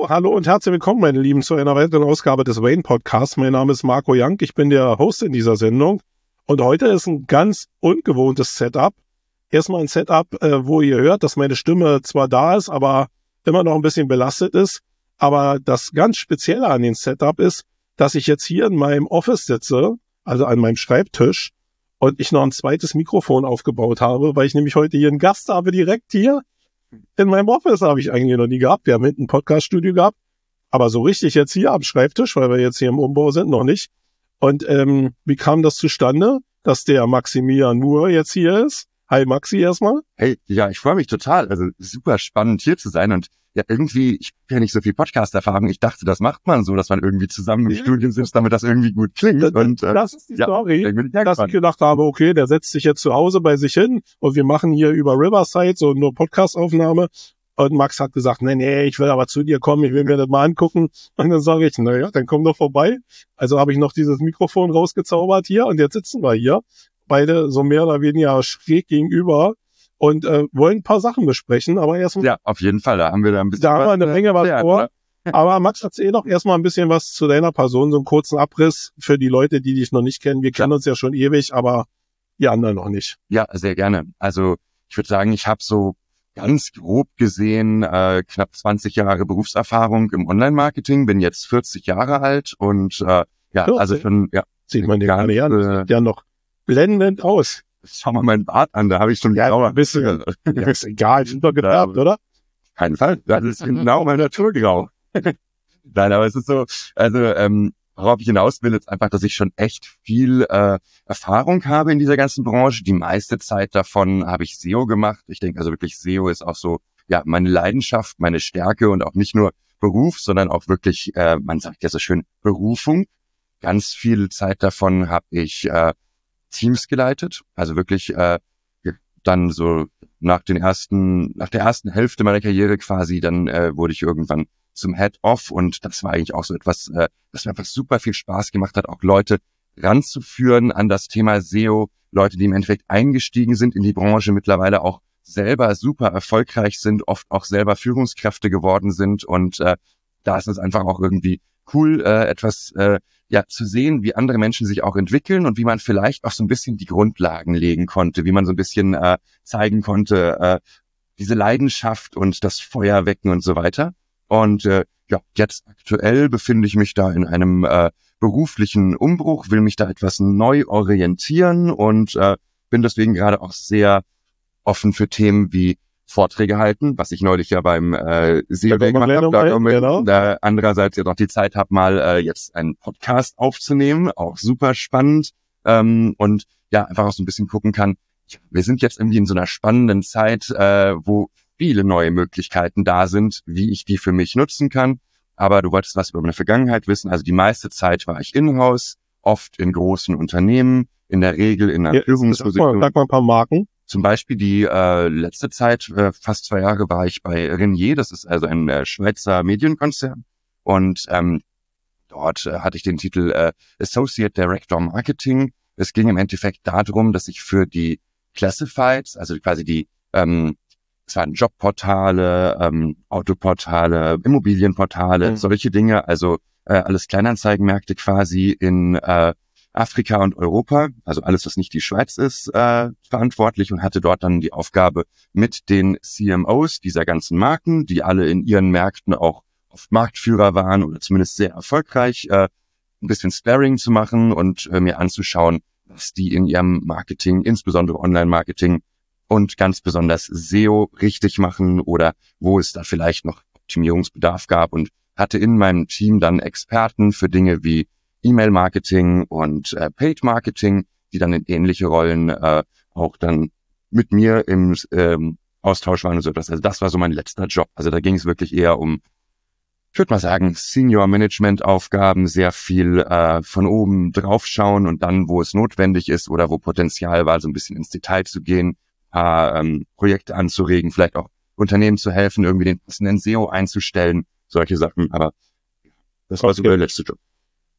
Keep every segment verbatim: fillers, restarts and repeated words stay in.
hallo und herzlich willkommen, meine Lieben, zu einer weiteren Ausgabe des Wayne Podcasts. Mein Name ist Marco Young, ich bin der Host in dieser Sendung und heute ist ein ganz ungewohntes Setup. Erstmal ein Setup, äh, wo ihr hört, dass meine Stimme zwar da ist, aber immer noch ein bisschen belastet ist. Aber das ganz Spezielle an dem Setup ist, dass ich jetzt hier in meinem Office sitze, also an meinem Schreibtisch, und ich noch ein zweites Mikrofon aufgebaut habe, weil ich nämlich heute hier einen Gast habe, direkt hier. In meinem Office habe ich eigentlich noch nie gehabt. Wir haben hinten ein Podcast-Studio gehabt, aber so richtig jetzt hier am Schreibtisch, weil wir jetzt hier im Umbau sind, noch nicht. Und ähm, wie kam das zustande, dass der Maximilian Moore jetzt hier ist? Hi Maxi erstmal. Hey, ja, ich freue mich total. Also super spannend hier zu sein und ja, irgendwie, ich habe ja nicht so viel Podcast-Erfahrung. Ich dachte, das macht man so, dass man irgendwie zusammen im Studio sitzt, damit das irgendwie gut klingt. Das, und, äh, das ist die ja, Story, ich dass ich gedacht habe, okay, der setzt sich jetzt zu Hause bei sich hin und wir machen hier über Riverside so nur Podcast-Aufnahme. Und Max hat gesagt, nee, nee, ich will aber zu dir kommen, ich will mir das mal angucken. Und dann sage ich, naja, dann komm doch vorbei. Also habe ich noch dieses Mikrofon rausgezaubert hier und jetzt sitzen wir hier. Beide so mehr oder weniger schräg gegenüber. Und äh, wollen ein paar Sachen besprechen, aber erstmal. Ja, auf jeden Fall, da haben wir da ein bisschen. Da haben wir eine was, Menge was ja, vor. oder? Aber Max, erzähl doch erstmal ein bisschen was zu deiner Person, so einen kurzen Abriss für die Leute, die dich noch nicht kennen. Wir kennen uns ja schon ewig, aber die anderen noch nicht. Ja, sehr gerne. Also ich würde sagen, ich habe so ganz grob gesehen äh, knapp zwanzig Jahre Berufserfahrung im Online-Marketing, bin jetzt vierzig Jahre alt und äh, ja, vierzig? Also schon, ja. Sieht man dir gar nicht an. Äh, Ja, noch blendend aus. Schau mal meinen Bart an, da habe ich schon Ja, grauer. ein bisschen. Ja, ist egal, sind doch gefärbt, oder? Keinen Fall. Das ist genau mein Naturgrau. Nein, aber es ist so, also ähm, worauf ich hinaus will, ist einfach, dass ich schon echt viel äh, Erfahrung habe in dieser ganzen Branche. Die meiste Zeit davon habe ich S E O gemacht. Ich denke also wirklich, S E O ist auch so, ja, meine Leidenschaft, meine Stärke und auch nicht nur Beruf, sondern auch wirklich, äh, man sagt ja so schön, Berufung. Ganz viel Zeit davon habe ich äh, Teams geleitet, also wirklich äh, dann so nach den ersten, nach der ersten Hälfte meiner Karriere quasi, dann äh, wurde ich irgendwann zum Head-Off und das war eigentlich auch so etwas, äh, das mir einfach super viel Spaß gemacht hat, auch Leute ranzuführen an das Thema S E O, Leute, die im Endeffekt eingestiegen sind in die Branche, mittlerweile auch selber super erfolgreich sind, oft auch selber Führungskräfte geworden sind und äh, da ist es einfach auch irgendwie cool, äh, etwas äh, ja zu sehen, wie andere Menschen sich auch entwickeln und wie man vielleicht auch so ein bisschen die Grundlagen legen konnte, wie man so ein bisschen äh, zeigen konnte, äh, diese Leidenschaft und das Feuer wecken und so weiter. Und äh, ja, jetzt aktuell befinde ich mich da in einem äh, beruflichen Umbruch, will mich da etwas neu orientieren und äh, bin deswegen gerade auch sehr offen für Themen wie Vorträge halten, was ich neulich ja beim äh, S E O gemacht habe. Da genau. Da andererseits ja noch die Zeit habe, mal äh, jetzt einen Podcast aufzunehmen, auch super spannend ähm, und ja, einfach auch so ein bisschen gucken kann. Wir sind jetzt irgendwie in so einer spannenden Zeit, äh, wo viele neue Möglichkeiten da sind, wie ich die für mich nutzen kann. Aber du wolltest was über meine Vergangenheit wissen. Also die meiste Zeit war ich in-house, oft in großen Unternehmen, in der Regel in einer ja, Führungsposition. Sag mal ein paar Marken. Zum Beispiel die äh, letzte Zeit, äh, fast zwei Jahre, war ich bei Renier, das ist also ein äh, Schweizer Medienkonzern. Und ähm, dort äh, hatte ich den Titel äh, Associate Director Marketing. Es ging im Endeffekt darum, dass ich für die Classifieds, also quasi die, ähm, es waren Jobportale, ähm, Autoportale, Immobilienportale, mhm. solche Dinge, also äh, alles Kleinanzeigenmärkte quasi in äh, Afrika und Europa, also alles, was nicht die Schweiz ist, äh, verantwortlich und hatte dort dann die Aufgabe, mit den C M Os dieser ganzen Marken, die alle in ihren Märkten auch oft Marktführer waren oder zumindest sehr erfolgreich, äh, ein bisschen Sparring zu machen und äh, mir anzuschauen, was die in ihrem Marketing, insbesondere Online-Marketing und ganz besonders S E O richtig machen oder wo es da vielleicht noch Optimierungsbedarf gab und hatte in meinem Team dann Experten für Dinge wie E-Mail-Marketing und äh, Paid-Marketing, die dann in ähnliche Rollen äh, auch dann mit mir im ähm, Austausch waren und so etwas. Also das war so mein letzter Job. Also da ging es wirklich eher um, ich würde mal sagen, Senior-Management-Aufgaben, sehr viel äh, von oben draufschauen und dann, wo es notwendig ist oder wo Potenzial war, so ein bisschen ins Detail zu gehen, paar ähm, Projekte anzuregen, vielleicht auch Unternehmen zu helfen, irgendwie den passenden S E O einzustellen, solche Sachen. Aber das war so der letzte Job.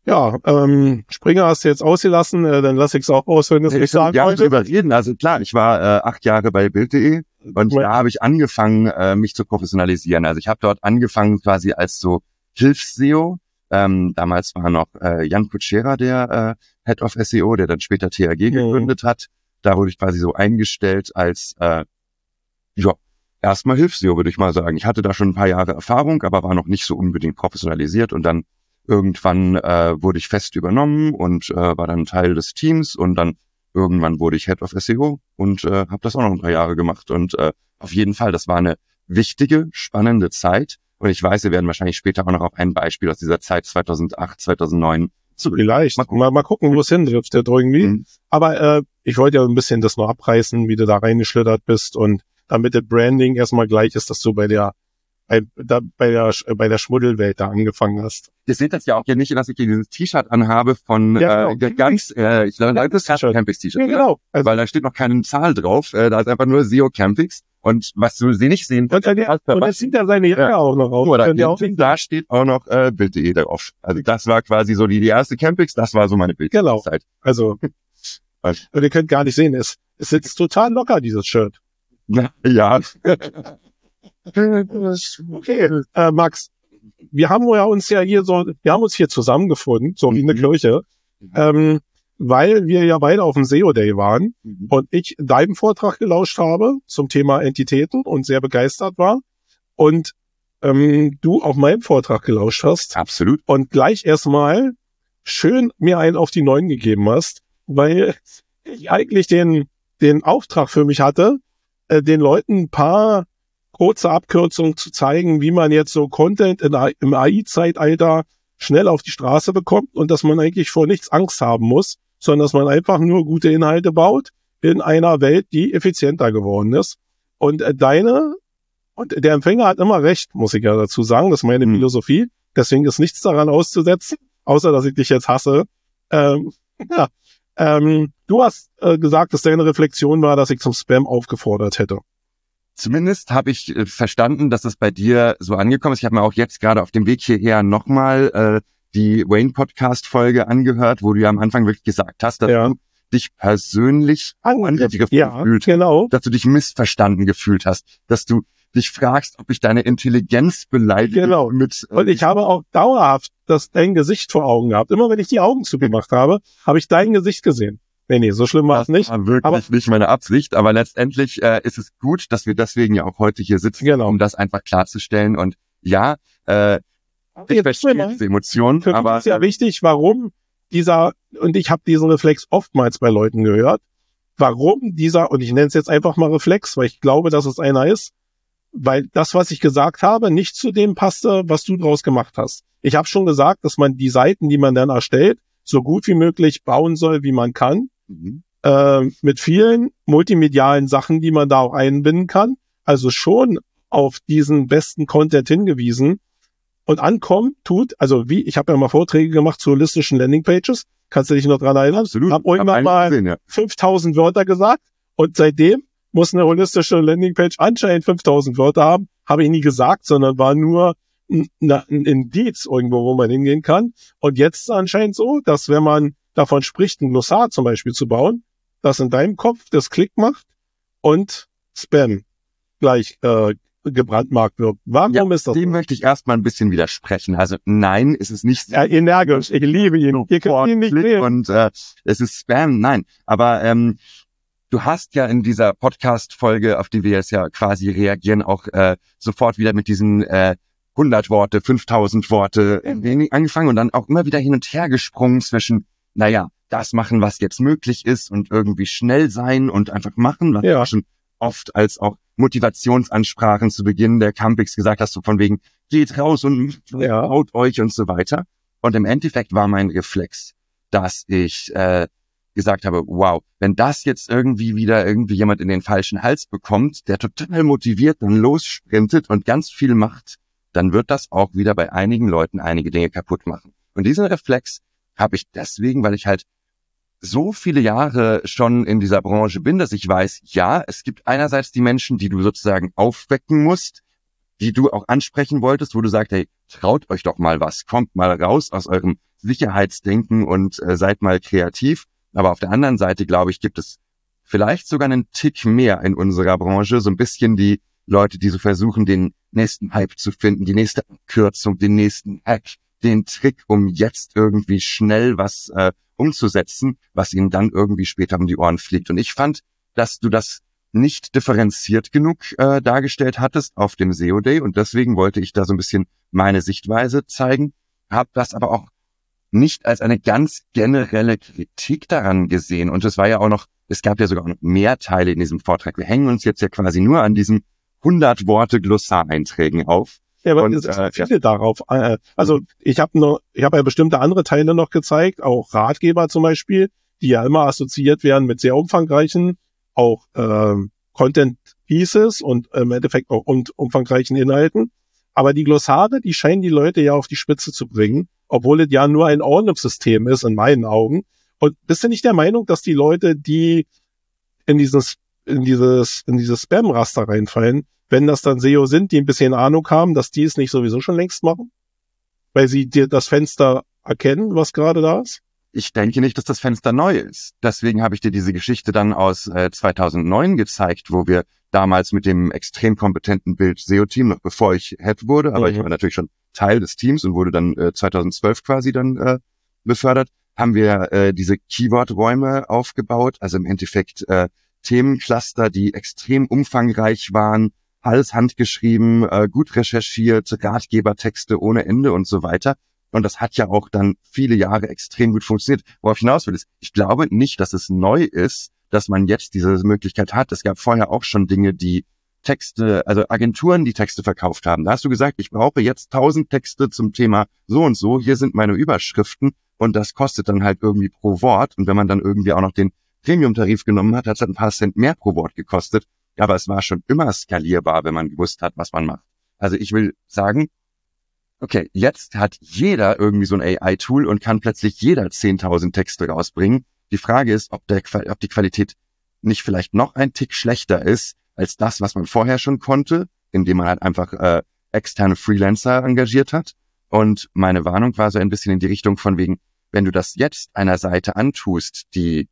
Ja, ähm, Springer hast du jetzt ausgelassen, äh, dann lass ich es auch aus, wenn du es nicht sagen Ja, wolltest. drüber reden. Also klar, ich war äh, acht Jahre bei Bild punkt de und Ja. da habe ich angefangen, äh, mich zu professionalisieren. Also ich habe dort angefangen quasi als so Hilfs-S E O. Ähm, damals war noch äh, Jan Kutschera der äh, Head of S E O, der dann später T H G Mhm. gegründet hat. Da wurde ich quasi so eingestellt als, äh, ja, erstmal Hilfs-S E O, würde ich mal sagen. Ich hatte da schon ein paar Jahre Erfahrung, aber war noch nicht so unbedingt professionalisiert und dann irgendwann äh, wurde ich fest übernommen und äh, war dann Teil des Teams und dann irgendwann wurde ich Head of S E O und äh, habe das auch noch ein paar Jahre gemacht und äh, auf jeden Fall, das war eine wichtige, spannende Zeit und ich weiß, wir werden wahrscheinlich später auch noch auf ein Beispiel aus dieser Zeit zweitausendacht, zweitausendneun zurück. Vielleicht. Mal Mal, gucken. mal, gucken, wo es hindriftet irgendwie. Mhm. Aber äh, ich wollte ja ein bisschen das noch abreißen, wie du da reingeschlittert bist und damit das Branding erstmal gleich ist, dass du bei der bei, da, bei der bei der Schmuddelwelt da angefangen hast. Ihr seht das ja auch hier nicht, dass ich hier dieses T-Shirt anhabe von Ja, äh, genau. ganz, äh, ich glaube, Ja, das ist das T-Shirt. Campix-T-Shirt. Ja, genau. Also, Weil da steht noch keine Zahl drauf, äh, da ist einfach nur S E O Campix und was du sie nicht sehen und, äh, und jetzt sieht er seine Jacke Ja. auch noch aus. Oder Könnt ihr auch hinten, da steht auch noch äh, Bild punkt de drauf. Also das war quasi so die, die erste Campix, das war so meine Genau. Bildzeit. Also, Was? und ihr könnt gar nicht sehen, es, es sitzt total locker, dieses Shirt. Ja. Okay, äh, Max, wir haben ja uns ja hier so, wir haben uns hier zusammengefunden, so wie eine Mhm. Kirche, ähm, weil wir ja beide auf dem S E O Day waren Mhm. und ich deinen Vortrag gelauscht habe zum Thema Entitäten und sehr begeistert war und ähm, du auf meinen Vortrag gelauscht hast Absolut. und gleich erstmal schön mir einen auf die Neun gegeben hast, weil ich eigentlich den, den Auftrag für mich hatte, äh, den Leuten ein paar kurze Abkürzungen zu zeigen, wie man jetzt so Content in, im A I-Zeitalter schnell auf die Straße bekommt und dass man eigentlich vor nichts Angst haben muss, sondern dass man einfach nur gute Inhalte baut in einer Welt, die effizienter geworden ist. Und äh, deine, und der Empfänger hat immer recht, muss ich ja dazu sagen, das ist meine Hm. Philosophie, deswegen ist nichts daran auszusetzen, außer dass ich dich jetzt hasse. Ähm, ja, ähm, du hast äh, gesagt, dass deine Reflexion war, dass ich zum Spam aufgefordert hätte. Zumindest habe ich äh, verstanden, dass das bei dir so angekommen ist. Ich habe mir auch jetzt gerade auf dem Weg hierher nochmal äh, die Wayne-Podcast-Folge angehört, wo du ja am Anfang wirklich gesagt hast, dass Ja. du dich persönlich angegriffen Ja, gefühlt, genau. dass du dich missverstanden gefühlt hast, dass du dich fragst, ob ich deine Intelligenz beleidige Genau. mit äh, Und ich habe auch dauerhaft das dein Gesicht vor Augen gehabt. Immer wenn ich die Augen zugemacht habe, habe ich dein Gesicht gesehen. Nee, nee, so schlimm war es Das nicht. war wirklich aber- nicht meine Absicht, aber letztendlich äh, ist es gut, dass wir deswegen ja auch heute hier sitzen, Genau. um das einfach klarzustellen. Und ja, äh, ich Jetzt verstehe mal. diese Emotionen, Für mich aber ist ja wichtig, warum dieser, und ich habe diesen Reflex oftmals bei Leuten gehört, warum dieser, und ich nenne es jetzt einfach mal Reflex, weil ich glaube, dass es einer ist, weil das, was ich gesagt habe, nicht zu dem passte, was du draus gemacht hast. Ich habe schon gesagt, dass man die Seiten, die man dann erstellt, so gut wie möglich bauen soll, wie man kann, Mhm. äh, mit vielen multimedialen Sachen, die man da auch einbinden kann. Also schon auf diesen besten Content hingewiesen. Und ankommen tut, also wie, ich habe ja mal Vorträge gemacht zu holistischen Landingpages. Kannst du dich noch dran erinnern? absolut. Hab irgendwann Hab mal gesehen, ja. fünftausend Wörter gesagt und seitdem muss eine holistische Landingpage anscheinend fünftausend Wörter haben. Habe ich nie gesagt, sondern war nur ein, ein Indiz irgendwo, wo man hingehen kann. Und jetzt ist es anscheinend so, dass wenn man davon spricht, ein Glossar zum Beispiel zu bauen, das in deinem Kopf das Klick macht und Spam gleich äh, gebrandmarkt wird. Warum Ja, ist das dem so? möchte ich erstmal ein bisschen widersprechen. Also nein, ist es nicht. Ja, energisch. Ich liebe ihn. Ihr könnt ihn nicht sehen. Und äh, es ist Spam, nein. Aber ähm, du hast ja in dieser Podcast-Folge, auf die wir jetzt ja quasi reagieren, auch äh, sofort wieder mit diesen äh, hundert Worte, fünftausend Worte äh, angefangen und dann auch immer wieder hin und her gesprungen zwischen, naja, das machen, was jetzt möglich ist und irgendwie schnell sein und einfach machen, was Ja. du schon oft als auch Motivationsansprachen zu Beginn der Campix gesagt hast, so von wegen, geht raus und Ja. traut euch und so weiter. Und im Endeffekt war mein Reflex, dass ich äh, gesagt habe, wow, wenn das jetzt irgendwie wieder irgendwie jemand in den falschen Hals bekommt, der total motiviert dann lossprintet und ganz viel macht, dann wird das auch wieder bei einigen Leuten einige Dinge kaputt machen. Und diesen Reflex habe ich deswegen, weil ich halt so viele Jahre schon in dieser Branche bin, dass ich weiß, ja, es gibt einerseits die Menschen, die du sozusagen aufwecken musst, die du auch ansprechen wolltest, wo du sagst, hey, traut euch doch mal was, kommt mal raus aus eurem Sicherheitsdenken und äh, seid mal kreativ. Aber auf der anderen Seite, glaube ich, gibt es vielleicht sogar einen Tick mehr in unserer Branche, so ein bisschen die Leute, die so versuchen, den nächsten Hype zu finden, die nächste Abkürzung, den nächsten Hack, den Trick, um jetzt irgendwie schnell was äh, umzusetzen, was ihnen dann irgendwie später um die Ohren fliegt. Und ich fand, dass du das nicht differenziert genug äh, dargestellt hattest auf dem S E O Day und deswegen wollte ich da so ein bisschen meine Sichtweise zeigen, habe das aber auch nicht als eine ganz generelle Kritik daran gesehen. Und es war ja auch noch, es gab ja sogar noch mehr Teile in diesem Vortrag. Wir hängen uns jetzt ja quasi nur an diesen hundert Worte Glossareinträgen auf. Ja, aber und, es äh, viele ja. darauf. Also ich habe noch, ich habe ja bestimmte andere Teile noch gezeigt, auch Ratgeber zum Beispiel, die ja immer assoziiert werden mit sehr umfangreichen, auch äh, Content Pieces und äh, im Endeffekt auch und umfangreichen Inhalten. Aber die Glossare, die scheinen die Leute ja auf die Spitze zu bringen, obwohl es ja nur ein Ordnungssystem ist, in meinen Augen. Und bist du nicht der Meinung, dass die Leute, die in dieses, in dieses, in dieses Spam-Raster reinfallen, wenn das dann S E O sind, die ein bisschen Ahnung haben, dass die es nicht sowieso schon längst machen? Weil sie dir das Fenster erkennen, was gerade da ist? Ich denke nicht, dass das Fenster neu ist. Deswegen habe ich dir diese Geschichte dann aus äh, zweitausendneun gezeigt, wo wir damals mit dem extrem kompetenten Bild-S E O-Team, noch bevor ich Head wurde, aber mhm. ich war natürlich schon Teil des Teams und wurde dann äh, zweitausendzwölf quasi dann äh, befördert, haben wir äh, diese Keyword-Räume aufgebaut, also im Endeffekt äh, Themencluster, die extrem umfangreich waren, alles handgeschrieben, äh, gut recherchiert, Ratgebertexte ohne Ende und so weiter. Und das hat ja auch dann viele Jahre extrem gut funktioniert. Worauf ich hinaus will, ist, ich glaube nicht, dass es neu ist, dass man jetzt diese Möglichkeit hat. Es gab vorher auch schon Dinge, die Texte, also Agenturen, die Texte verkauft haben. Da hast du gesagt, ich brauche jetzt tausend Texte zum Thema so und so. Hier sind meine Überschriften und das kostet dann halt irgendwie pro Wort. Und wenn man dann irgendwie auch noch den Premium-Tarif genommen hat, hat es halt ein paar Cent mehr pro Wort gekostet. Aber es war schon immer skalierbar, wenn man gewusst hat, was man macht. Also ich will sagen, okay, jetzt hat jeder irgendwie so ein A I-Tool und kann plötzlich jeder zehntausend Texte rausbringen. Die Frage ist, ob, der, ob die Qualität nicht vielleicht noch ein Tick schlechter ist als das, was man vorher schon konnte, indem man halt einfach äh, externe Freelancer engagiert hat. Und meine Warnung war so ein bisschen in die Richtung von wegen, wenn du das jetzt einer Seite antust, die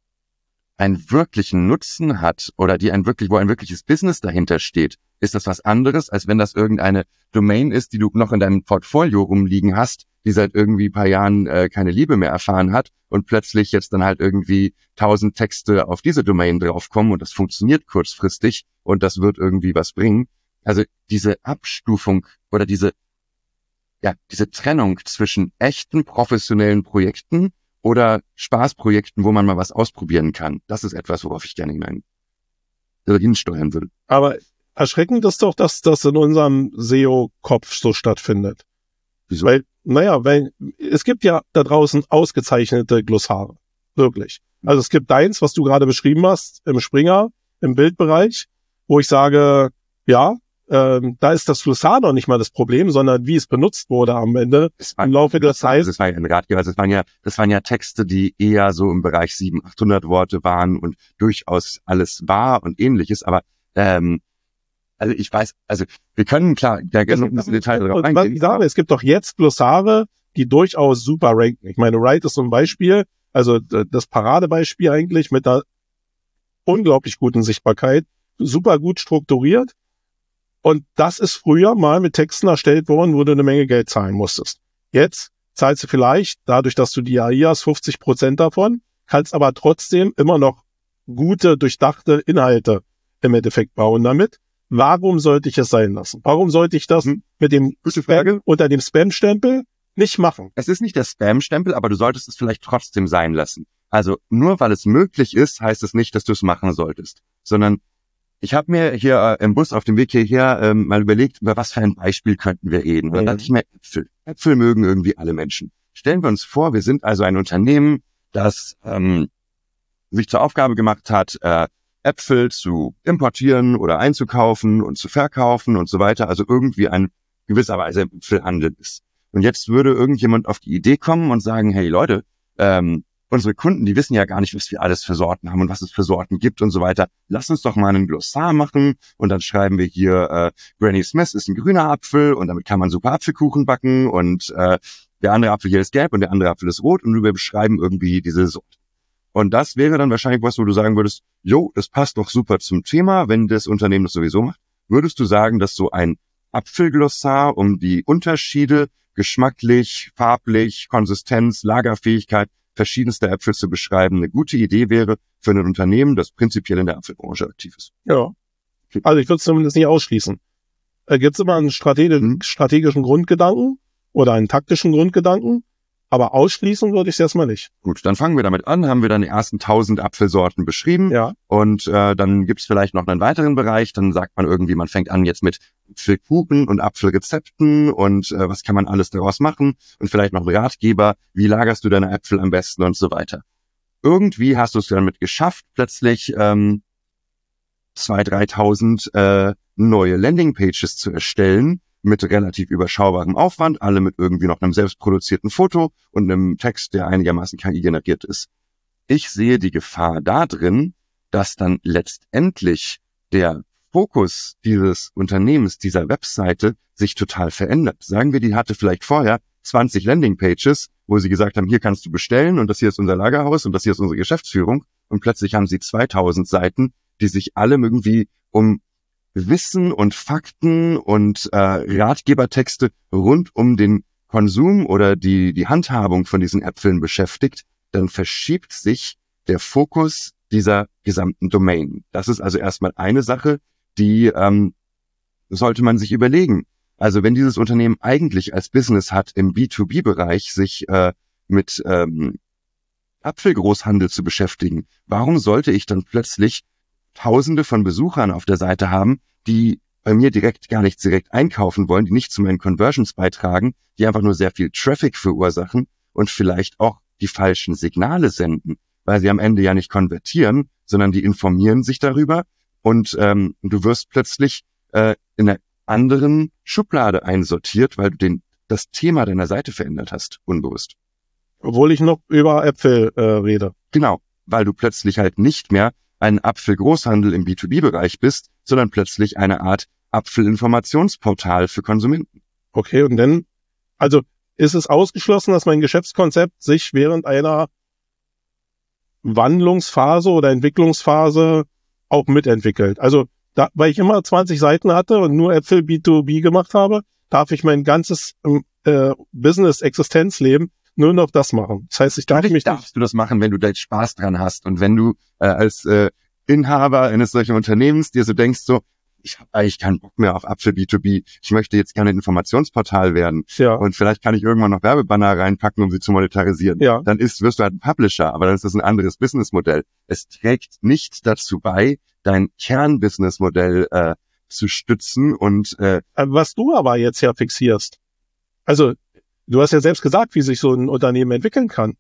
einen wirklichen Nutzen hat oder die ein wirklich, wo ein wirkliches Business dahinter steht, ist das was anderes, als wenn das irgendeine Domain ist, die du noch in deinem Portfolio rumliegen hast, die seit irgendwie ein paar Jahren äh, keine Liebe mehr erfahren hat und plötzlich jetzt dann halt irgendwie tausend Texte auf diese Domain draufkommen und das funktioniert kurzfristig und das wird irgendwie was bringen. Also diese Abstufung oder diese, ja, diese Trennung zwischen echten professionellen Projekten oder Spaßprojekten, wo man mal was ausprobieren kann. Das ist etwas, worauf ich gerne hinein hinsteuern würde. Aber erschreckend ist doch, dass das in unserem S E O-Kopf so stattfindet. Wieso? Weil, naja, weil es gibt ja da draußen ausgezeichnete Glossare. Wirklich. Also es gibt eins, was du gerade beschrieben hast, im Springer, im Bildbereich, wo ich sage, ja, ähm, da ist das Glossar noch nicht mal das Problem, sondern wie es benutzt wurde am Ende war, im Laufe der Zeit. Das war ja ein Ratgeber, also das waren ja, das waren ja Texte, die eher so im Bereich siebenhundert, achthundert Worte waren und durchaus alles wahr und ähnliches, aber ähm, also ich weiß, also wir können klar, da gerne noch ein bisschen Detail drauf eingehen. Ich sage, es gibt doch jetzt Glossare, die durchaus super ranken. Ich meine, Write ist so ein Beispiel, also das Paradebeispiel eigentlich mit einer unglaublich guten Sichtbarkeit, super gut strukturiert. Und das ist früher mal mit Texten erstellt worden, wo du eine Menge Geld zahlen musstest. Jetzt zahlst du vielleicht, dadurch, dass du die A I hast, fünfzig Prozent davon, kannst aber trotzdem immer noch gute, durchdachte Inhalte im Endeffekt bauen damit. Warum sollte ich es sein lassen? Warum sollte ich das hm. mit dem Spam, unter dem Spam-Stempel nicht machen? Es ist nicht der Spam-Stempel, aber du solltest es vielleicht trotzdem sein lassen. Also nur weil es möglich ist, heißt es nicht, dass du es machen solltest, sondern ich habe mir hier äh, im Bus auf dem Weg hierher ähm, mal überlegt, über was für ein Beispiel könnten wir reden. Und dann dachte ich mir, Äpfel. Äpfel mögen irgendwie alle Menschen. Stellen wir uns vor, wir sind also ein Unternehmen, das ähm, sich zur Aufgabe gemacht hat, äh, Äpfel zu importieren oder einzukaufen und zu verkaufen und so weiter. Also irgendwie ein gewisser Weise Äpfelhandel ist. Und jetzt würde irgendjemand auf die Idee kommen und sagen, hey Leute, ähm, unsere Kunden, die wissen ja gar nicht, was wir alles für Sorten haben und was es für Sorten gibt und so weiter. Lass uns doch mal einen Glossar machen und dann schreiben wir hier, äh, Granny Smith ist ein grüner Apfel und damit kann man super Apfelkuchen backen und äh, der andere Apfel hier ist gelb und der andere Apfel ist rot und wir beschreiben irgendwie diese Sorte. Und das wäre dann wahrscheinlich was, wo du sagen würdest, jo, das passt doch super zum Thema, wenn das Unternehmen das sowieso macht. Würdest du sagen, dass so ein Apfelglossar, um die Unterschiede geschmacklich, farblich, Konsistenz, Lagerfähigkeit verschiedenster Äpfel zu beschreiben, eine gute Idee wäre für ein Unternehmen, das prinzipiell in der Apfelbranche aktiv ist? Ja, also ich würde es zumindest nicht ausschließen. Äh, Gibt es immer einen strategi- Mhm. strategischen Grundgedanken oder einen taktischen Grundgedanken, aber ausschließen würde ich es erstmal nicht. Gut, dann fangen wir damit an, haben wir dann die ersten tausend Apfelsorten beschrieben. Ja, Und äh, dann gibt es vielleicht noch einen weiteren Bereich, dann sagt man irgendwie, man fängt an jetzt mit Apfelkuchen und Apfelrezepten und äh, was kann man alles daraus machen und vielleicht noch einen Ratgeber, wie lagerst du deine Äpfel am besten und so weiter. Irgendwie hast du es damit geschafft, plötzlich ähm, zweitausend, dreitausend äh, neue Landingpages zu erstellen, mit relativ überschaubarem Aufwand, alle mit irgendwie noch einem selbstproduzierten Foto und einem Text, der einigermaßen K I-generiert ist. Ich sehe die Gefahr da drin, dass dann letztendlich der Fokus dieses Unternehmens, dieser Webseite sich total verändert. Sagen wir, die hatte vielleicht vorher zwanzig Landingpages, wo sie gesagt haben, hier kannst du bestellen und das hier ist unser Lagerhaus und das hier ist unsere Geschäftsführung und plötzlich haben sie zweitausend Seiten, die sich alle irgendwie um Wissen und Fakten und äh, Ratgebertexte rund um den Konsum oder die die Handhabung von diesen Äpfeln beschäftigt, dann verschiebt sich der Fokus dieser gesamten Domain. Das ist also erstmal eine Sache, die ähm, sollte man sich überlegen. Also wenn dieses Unternehmen eigentlich als Business hat, im B zwei B-Bereich sich äh, mit ähm, Apfelgroßhandel zu beschäftigen, warum sollte ich dann plötzlich Tausende von Besuchern auf der Seite haben, die bei mir direkt gar nichts direkt einkaufen wollen, die nicht zu meinen Conversions beitragen, die einfach nur sehr viel Traffic verursachen und vielleicht auch die falschen Signale senden, weil sie am Ende ja nicht konvertieren, sondern die informieren sich darüber und ähm, du wirst plötzlich äh, in einer anderen Schublade einsortiert, weil du den, das Thema deiner Seite verändert hast, unbewusst. obwohl ich noch über Äpfel äh, rede. Genau, weil du plötzlich halt nicht mehr ein Apfelgroßhandel im B zwei B-Bereich bist, sondern plötzlich eine Art Apfelinformationsportal für Konsumenten. Okay, und dann, also ist es ausgeschlossen, dass mein Geschäftskonzept sich während einer Wandlungsphase oder Entwicklungsphase auch mitentwickelt? Also, da, weil ich immer zwanzig Seiten hatte und nur Äpfel B zwei B gemacht habe, darf ich mein ganzes äh, Business-Existenzleben nur noch das machen. Das heißt, ich darf mich darfst nicht, du das machen, wenn du da Spaß dran hast und wenn du äh, als äh, Inhaber eines solchen Unternehmens dir so denkst, so, ich habe eigentlich keinen Bock mehr auf Apfel B zwei B, ich möchte jetzt gerne ein Informationsportal werden ja. und vielleicht kann ich irgendwann noch Werbebanner reinpacken, um sie zu monetarisieren. Ja. Dann ist, wirst du halt ein Publisher, aber dann ist das ein anderes Businessmodell. Es trägt nicht dazu bei, dein Kernbusinessmodell äh, zu stützen und äh, was du aber jetzt ja fixierst, also du hast ja selbst gesagt, wie sich so ein Unternehmen entwickeln kann.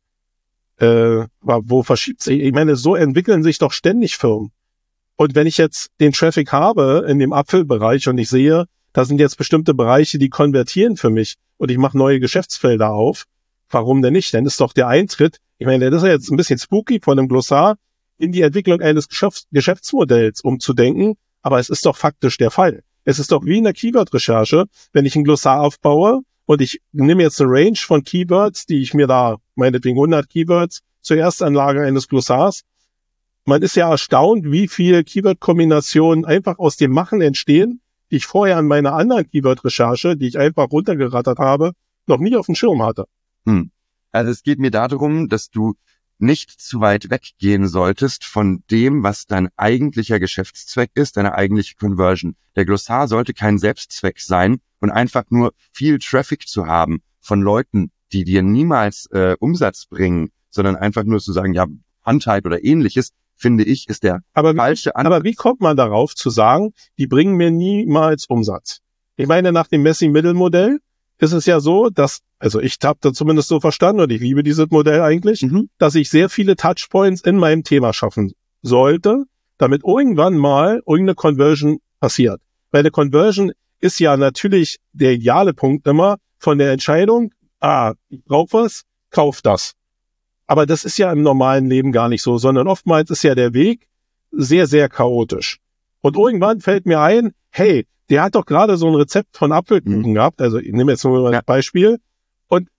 Äh, wo verschiebt sich? Ich meine, so entwickeln sich doch ständig Firmen. Und wenn ich jetzt den Traffic habe in dem Apfelbereich und ich sehe, da sind jetzt bestimmte Bereiche, die konvertieren für mich und ich mache neue Geschäftsfelder auf, warum denn nicht? Dann ist doch der Eintritt, ich meine, das ist ja jetzt ein bisschen spooky von einem Glossar, in die Entwicklung eines Geschäfts- Geschäftsmodells umzudenken, aber es ist doch faktisch der Fall. Es ist doch wie in der Keyword-Recherche, wenn ich ein Glossar aufbaue, und ich nehme jetzt eine Range von Keywords, die ich mir da, meinetwegen hundert Keywords, zur Erstanlage eines Glossars. Man ist ja erstaunt, wie viele Keyword-Kombinationen einfach aus dem Machen entstehen, die ich vorher an meiner anderen Keyword-Recherche, die ich einfach runtergerattert habe, noch nie auf dem Schirm hatte. Hm. Also es geht mir darum, dass du nicht zu weit weggehen solltest von dem, was dein eigentlicher Geschäftszweck ist, deine eigentliche Conversion. Der Glossar sollte kein Selbstzweck sein und einfach nur viel Traffic zu haben von Leuten, die dir niemals äh, Umsatz bringen, sondern einfach nur zu sagen, ja, Handheit oder ähnliches, finde ich, ist der aber falsche wie, Aber wie kommt man darauf zu sagen, die bringen mir niemals Umsatz? Ich meine, nach dem Messi-Middle-Modell ist es ja so, dass, also ich habe da zumindest so verstanden und ich liebe dieses Modell eigentlich, mhm. dass ich sehr viele Touchpoints in meinem Thema schaffen sollte, damit irgendwann mal irgendeine Conversion passiert. Weil eine Conversion ist ja natürlich der ideale Punkt immer von der Entscheidung, ah, ich brauche was, kauf das. Aber das ist ja im normalen Leben gar nicht so, sondern oftmals ist ja der Weg sehr, sehr chaotisch. Und irgendwann fällt mir ein, hey, der hat doch gerade so ein Rezept von Apfelkuchen mhm. gehabt, also ich nehme jetzt nur mal ein ja. Beispiel, und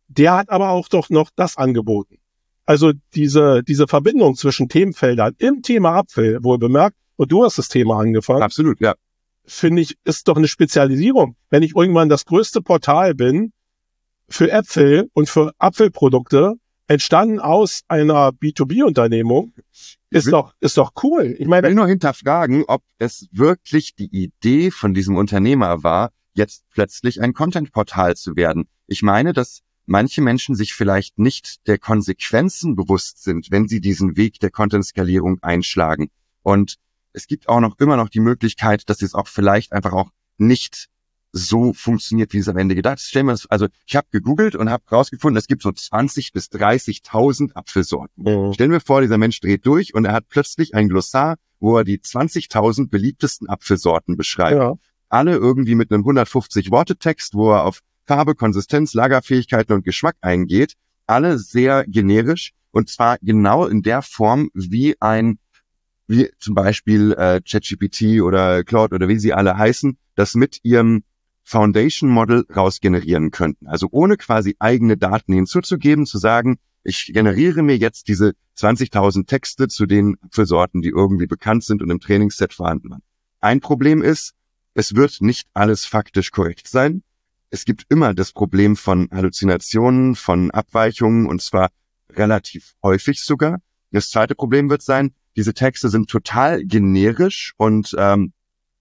der hat aber auch doch noch das angeboten. Also diese, diese Verbindung zwischen Themenfeldern im Thema Apfel, wohl bemerkt, und du hast das Thema angefangen. Absolut, ja. Finde ich, ist doch eine Spezialisierung. Wenn ich irgendwann das größte Portal bin für Äpfel und für Apfelprodukte, entstanden aus einer B zwei B-Unternehmung, ist will, doch, ist doch cool. Ich meine, ich will nur hinterfragen, ob es wirklich die Idee von diesem Unternehmer war, jetzt plötzlich ein Content-Portal zu werden. Ich meine, dass manche Menschen sich vielleicht nicht der Konsequenzen bewusst sind, wenn sie diesen Weg der Content-Skalierung einschlagen. Und es gibt auch noch immer noch die Möglichkeit, dass es auch vielleicht einfach auch nicht so funktioniert, wie es am Ende gedacht ist. Stellen wir das, also ich habe gegoogelt und habe rausgefunden, es gibt so zwanzig bis dreißigtausend Apfelsorten. Mhm. Stellen wir vor, dieser Mensch dreht durch und er hat plötzlich ein Glossar, wo er die zwanzigtausend beliebtesten Apfelsorten beschreibt. Ja. Alle irgendwie mit einem hundertfünfzig Worte Text, wo er auf Farbe, Konsistenz, Lagerfähigkeiten und Geschmack eingeht. Alle sehr generisch und zwar genau in der Form, wie ein wie zum Beispiel äh, ChatGPT oder Claude oder wie sie alle heißen, das mit ihrem Foundation Model rausgenerieren könnten. Also ohne quasi eigene Daten hinzuzugeben, zu sagen, ich generiere mir jetzt diese zwanzigtausend Texte zu den Apfelsorten, die irgendwie bekannt sind und im Trainingsset vorhanden waren. Ein Problem ist, es wird nicht alles faktisch korrekt sein. Es gibt immer das Problem von Halluzinationen, von Abweichungen und zwar relativ häufig sogar. Das zweite Problem wird sein, diese Texte sind total generisch und ähm,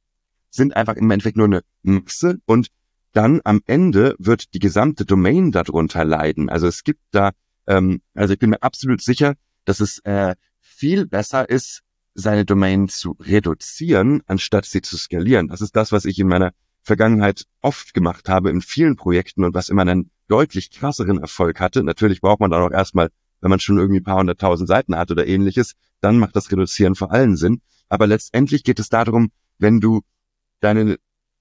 sind einfach im Endeffekt nur eine Masse und dann am Ende wird die gesamte Domain darunter leiden. Also es gibt da, ähm, also ich bin mir absolut sicher, dass es äh, viel besser ist, seine Domain zu reduzieren, anstatt sie zu skalieren. Das ist das, was ich in meiner Vergangenheit oft gemacht habe in vielen Projekten und was immer einen deutlich krasseren Erfolg hatte. Natürlich braucht man dann auch erstmal, wenn man schon irgendwie ein paar hunderttausend Seiten hat oder ähnliches, dann macht das Reduzieren vor allem Sinn. Aber letztendlich geht es darum, wenn du deine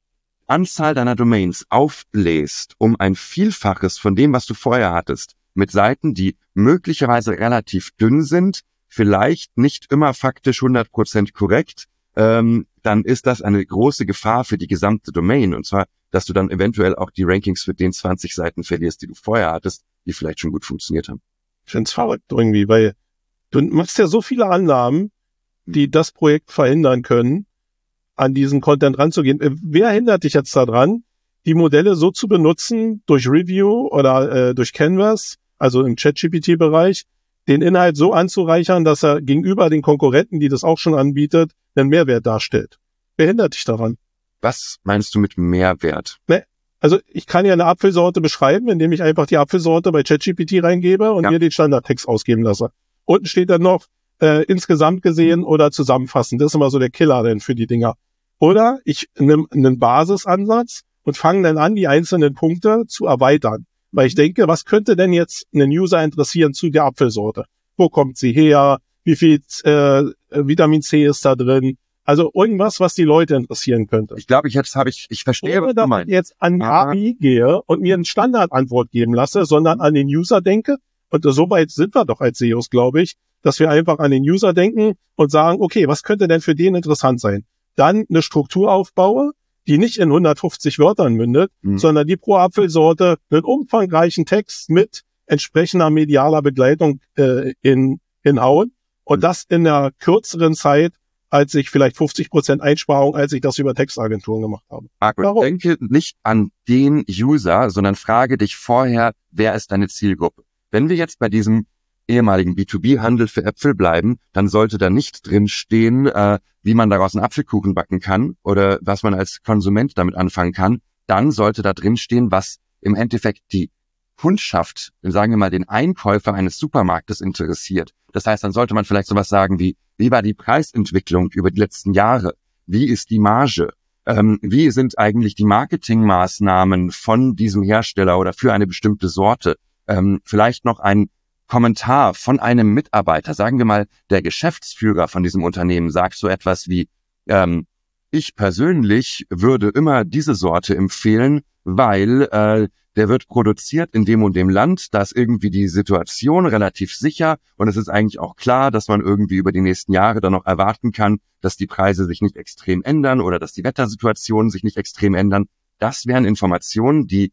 Anzahl deiner Domains aufbläst um ein Vielfaches von dem, was du vorher hattest, mit Seiten, die möglicherweise relativ dünn sind, vielleicht nicht immer faktisch hundert Prozent korrekt, ähm, dann ist das eine große Gefahr für die gesamte Domain. Und zwar, dass du dann eventuell auch die Rankings für den zwanzig Seiten verlierst, die du vorher hattest, die vielleicht schon gut funktioniert haben. Ich find's verrückt irgendwie, weil du machst ja so viele Annahmen, die das Projekt verhindern können, an diesen Content ranzugehen. Wer hindert dich jetzt daran, die Modelle so zu benutzen, durch Review oder äh, durch Canvas, also im ChatGPT-Bereich, den Inhalt so anzureichern, dass er gegenüber den Konkurrenten, die das auch schon anbietet, einen Mehrwert darstellt? Wer hindert dich daran? Was meinst du mit Mehrwert? Ne, also ich kann ja eine Apfelsorte beschreiben, indem ich einfach die Apfelsorte bei ChatGPT reingebe und ja. mir den Standardtext ausgeben lasse. Unten steht dann noch äh, insgesamt gesehen oder zusammenfassend. Das ist immer so der Killer denn für die Dinger. Oder ich nehme einen Basisansatz und fange dann an, die einzelnen Punkte zu erweitern. Weil ich denke, was könnte denn jetzt einen User interessieren zu der Apfelsorte? Wo kommt sie her? Wie viel äh, Vitamin C ist da drin? Also irgendwas, was die Leute interessieren könnte. Ich glaube, ich jetzt habe ich, ich verstehe, was du meinst. Wenn ich jetzt an die A I gehe und mir eine Standardantwort geben lasse, sondern an den User denke, und so weit sind wir doch als S E Os, glaube ich, dass wir einfach an den User denken und sagen, okay, was könnte denn für den interessant sein? Dann eine Struktur aufbaue, die nicht in hundertfünfzig Wörtern mündet, mhm. sondern die pro Apfelsorte einen umfangreichen Text mit entsprechender medialer Begleitung äh, in, hinhauen und mhm. das in einer kürzeren Zeit, als ich vielleicht fünfzig Prozent Einsparung, als ich das über Textagenturen gemacht habe. Marco, denke nicht an den User, sondern frage dich vorher, wer ist deine Zielgruppe? Wenn wir jetzt bei diesem ehemaligen B zwei B-Handel für Äpfel bleiben, dann sollte da nicht drin stehen, äh, wie man daraus einen Apfelkuchen backen kann oder was man als Konsument damit anfangen kann. Dann sollte da drin stehen, was im Endeffekt die Kundschaft, sagen wir mal den Einkäufer eines Supermarktes interessiert. Das heißt, dann sollte man vielleicht sowas sagen wie, wie war die Preisentwicklung über die letzten Jahre? Wie ist die Marge? Ähm, wie sind eigentlich die Marketingmaßnahmen von diesem Hersteller oder für eine bestimmte Sorte? Ähm, vielleicht noch ein Kommentar von einem Mitarbeiter, sagen wir mal, der Geschäftsführer von diesem Unternehmen sagt so etwas wie, ähm, ich persönlich würde immer diese Sorte empfehlen, weil äh, der wird produziert in dem und dem Land, da ist irgendwie die Situation relativ sicher und es ist eigentlich auch klar, dass man irgendwie über die nächsten Jahre dann noch erwarten kann, dass die Preise sich nicht extrem ändern oder dass die Wettersituationen sich nicht extrem ändern. Das wären Informationen, die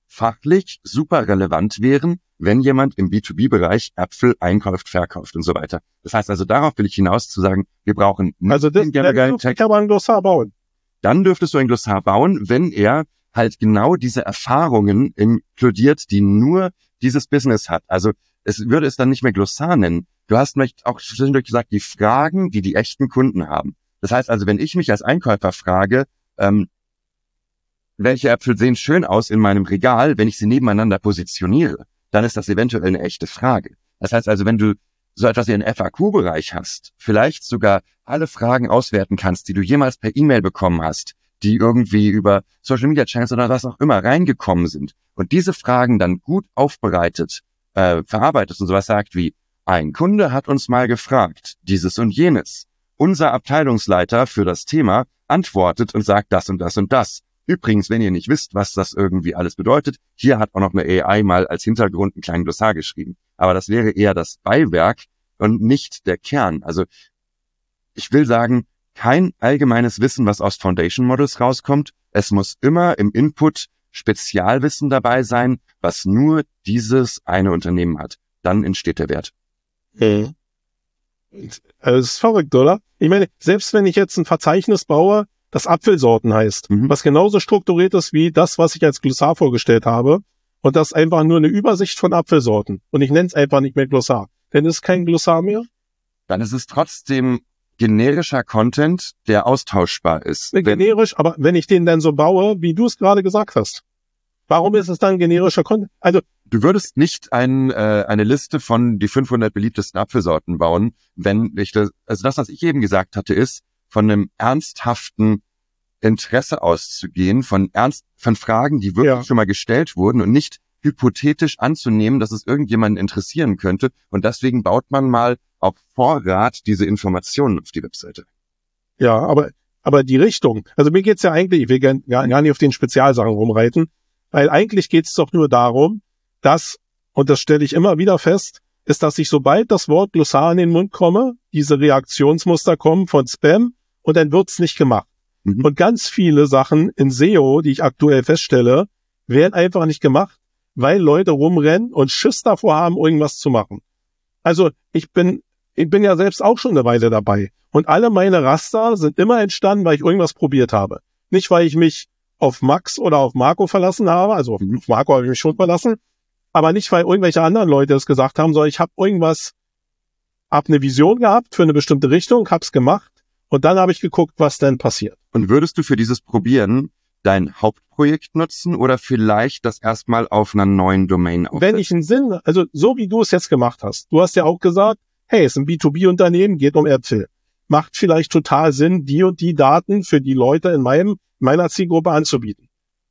fachlich super relevant wären, wenn jemand im B zwei B-Bereich Äpfel einkauft, verkauft und so weiter. Das heißt also, darauf will ich hinaus zu sagen, wir brauchen nicht Also das, den dann generellen dürfte ich Text. aber ein Glossar bauen. Dann dürftest du ein Glossar bauen, wenn er halt genau diese Erfahrungen inkludiert, die nur dieses Business hat. Also es würde es dann nicht mehr Glossar nennen. Du hast mich auch zwischendurch gesagt, die Fragen, die die echten Kunden haben. Das heißt also, wenn ich mich als Einkäufer frage, ähm, welche Äpfel sehen schön aus in meinem Regal, wenn ich sie nebeneinander positioniere, dann ist das eventuell eine echte Frage. Das heißt also, wenn du so etwas wie einen F A Q-Bereich hast, vielleicht sogar alle Fragen auswerten kannst, die du jemals per E-Mail bekommen hast, die irgendwie über Social Media Channels oder was auch immer reingekommen sind und diese Fragen dann gut aufbereitet, äh, verarbeitet und sowas sagt wie, ein Kunde hat uns mal gefragt, dieses und jenes. Unser Abteilungsleiter für das Thema antwortet und sagt das und das und das. Übrigens, wenn ihr nicht wisst, was das irgendwie alles bedeutet, hier hat auch noch eine A I mal als Hintergrund einen kleinen Glossar geschrieben. Aber das wäre eher das Beiwerk und nicht der Kern. Also ich will sagen, kein allgemeines Wissen, was aus Foundation Models rauskommt. Es muss immer im Input Spezialwissen dabei sein, was nur dieses eine Unternehmen hat. Dann entsteht der Wert. Mhm. Also das ist verrückt, oder? Ich meine, selbst wenn ich jetzt ein Verzeichnis baue, das Apfelsorten heißt, mhm. was genauso strukturiert ist wie das, was ich als Glossar vorgestellt habe, und das ist einfach nur eine Übersicht von Apfelsorten. Und ich nenne es einfach nicht mehr Glossar. Denn es ist kein Glossar mehr. Dann ist es trotzdem generischer Content, der austauschbar ist. Generisch, aber wenn ich den dann so baue, wie du es gerade gesagt hast, warum ist es dann generischer Content? Also du würdest nicht ein, äh, eine Liste von die fünfhundert beliebtesten Apfelsorten bauen, wenn ich das, also das, was ich eben gesagt hatte, ist, von einem ernsthaften Interesse auszugehen, von ernst, von Fragen, die wirklich ja. schon mal gestellt wurden und nicht hypothetisch anzunehmen, dass es irgendjemanden interessieren könnte. Und deswegen baut man mal auf Vorrat diese Informationen auf die Webseite. Ja, aber, aber die Richtung, also mir geht's ja eigentlich, ich will gar, gar nicht auf den Spezialsachen rumreiten, weil eigentlich geht's doch nur darum, dass, und das stelle ich immer wieder fest, ist, dass ich, sobald das Wort Glossar in den Mund komme, diese Reaktionsmuster kommen von Spam und dann wird's nicht gemacht. Mhm. Und ganz viele Sachen in S E O, die ich aktuell feststelle, werden einfach nicht gemacht, weil Leute rumrennen und Schiss davor haben, irgendwas zu machen. Also ich bin, ich bin ja selbst auch schon eine Weile dabei. Und alle meine Raster sind immer entstanden, weil ich irgendwas probiert habe. Nicht, weil ich mich auf Max oder auf Marco verlassen habe, also auf Marco habe ich mich schon verlassen, aber nicht, weil irgendwelche anderen Leute es gesagt haben, sondern ich habe irgendwas, habe eine Vision gehabt für eine bestimmte Richtung, habe es gemacht und dann habe ich geguckt, was denn passiert. Und würdest du für dieses Probieren dein Hauptprojekt nutzen oder vielleicht das erstmal auf einer neuen Domain aufsetzen? Wenn ich einen Sinn, also so wie du es jetzt gemacht hast, du hast ja auch gesagt, hey, es ist ein B zwei B-Unternehmen, geht um Äpfel. Macht vielleicht total Sinn, die und die Daten für die Leute in meinem meiner Zielgruppe anzubieten.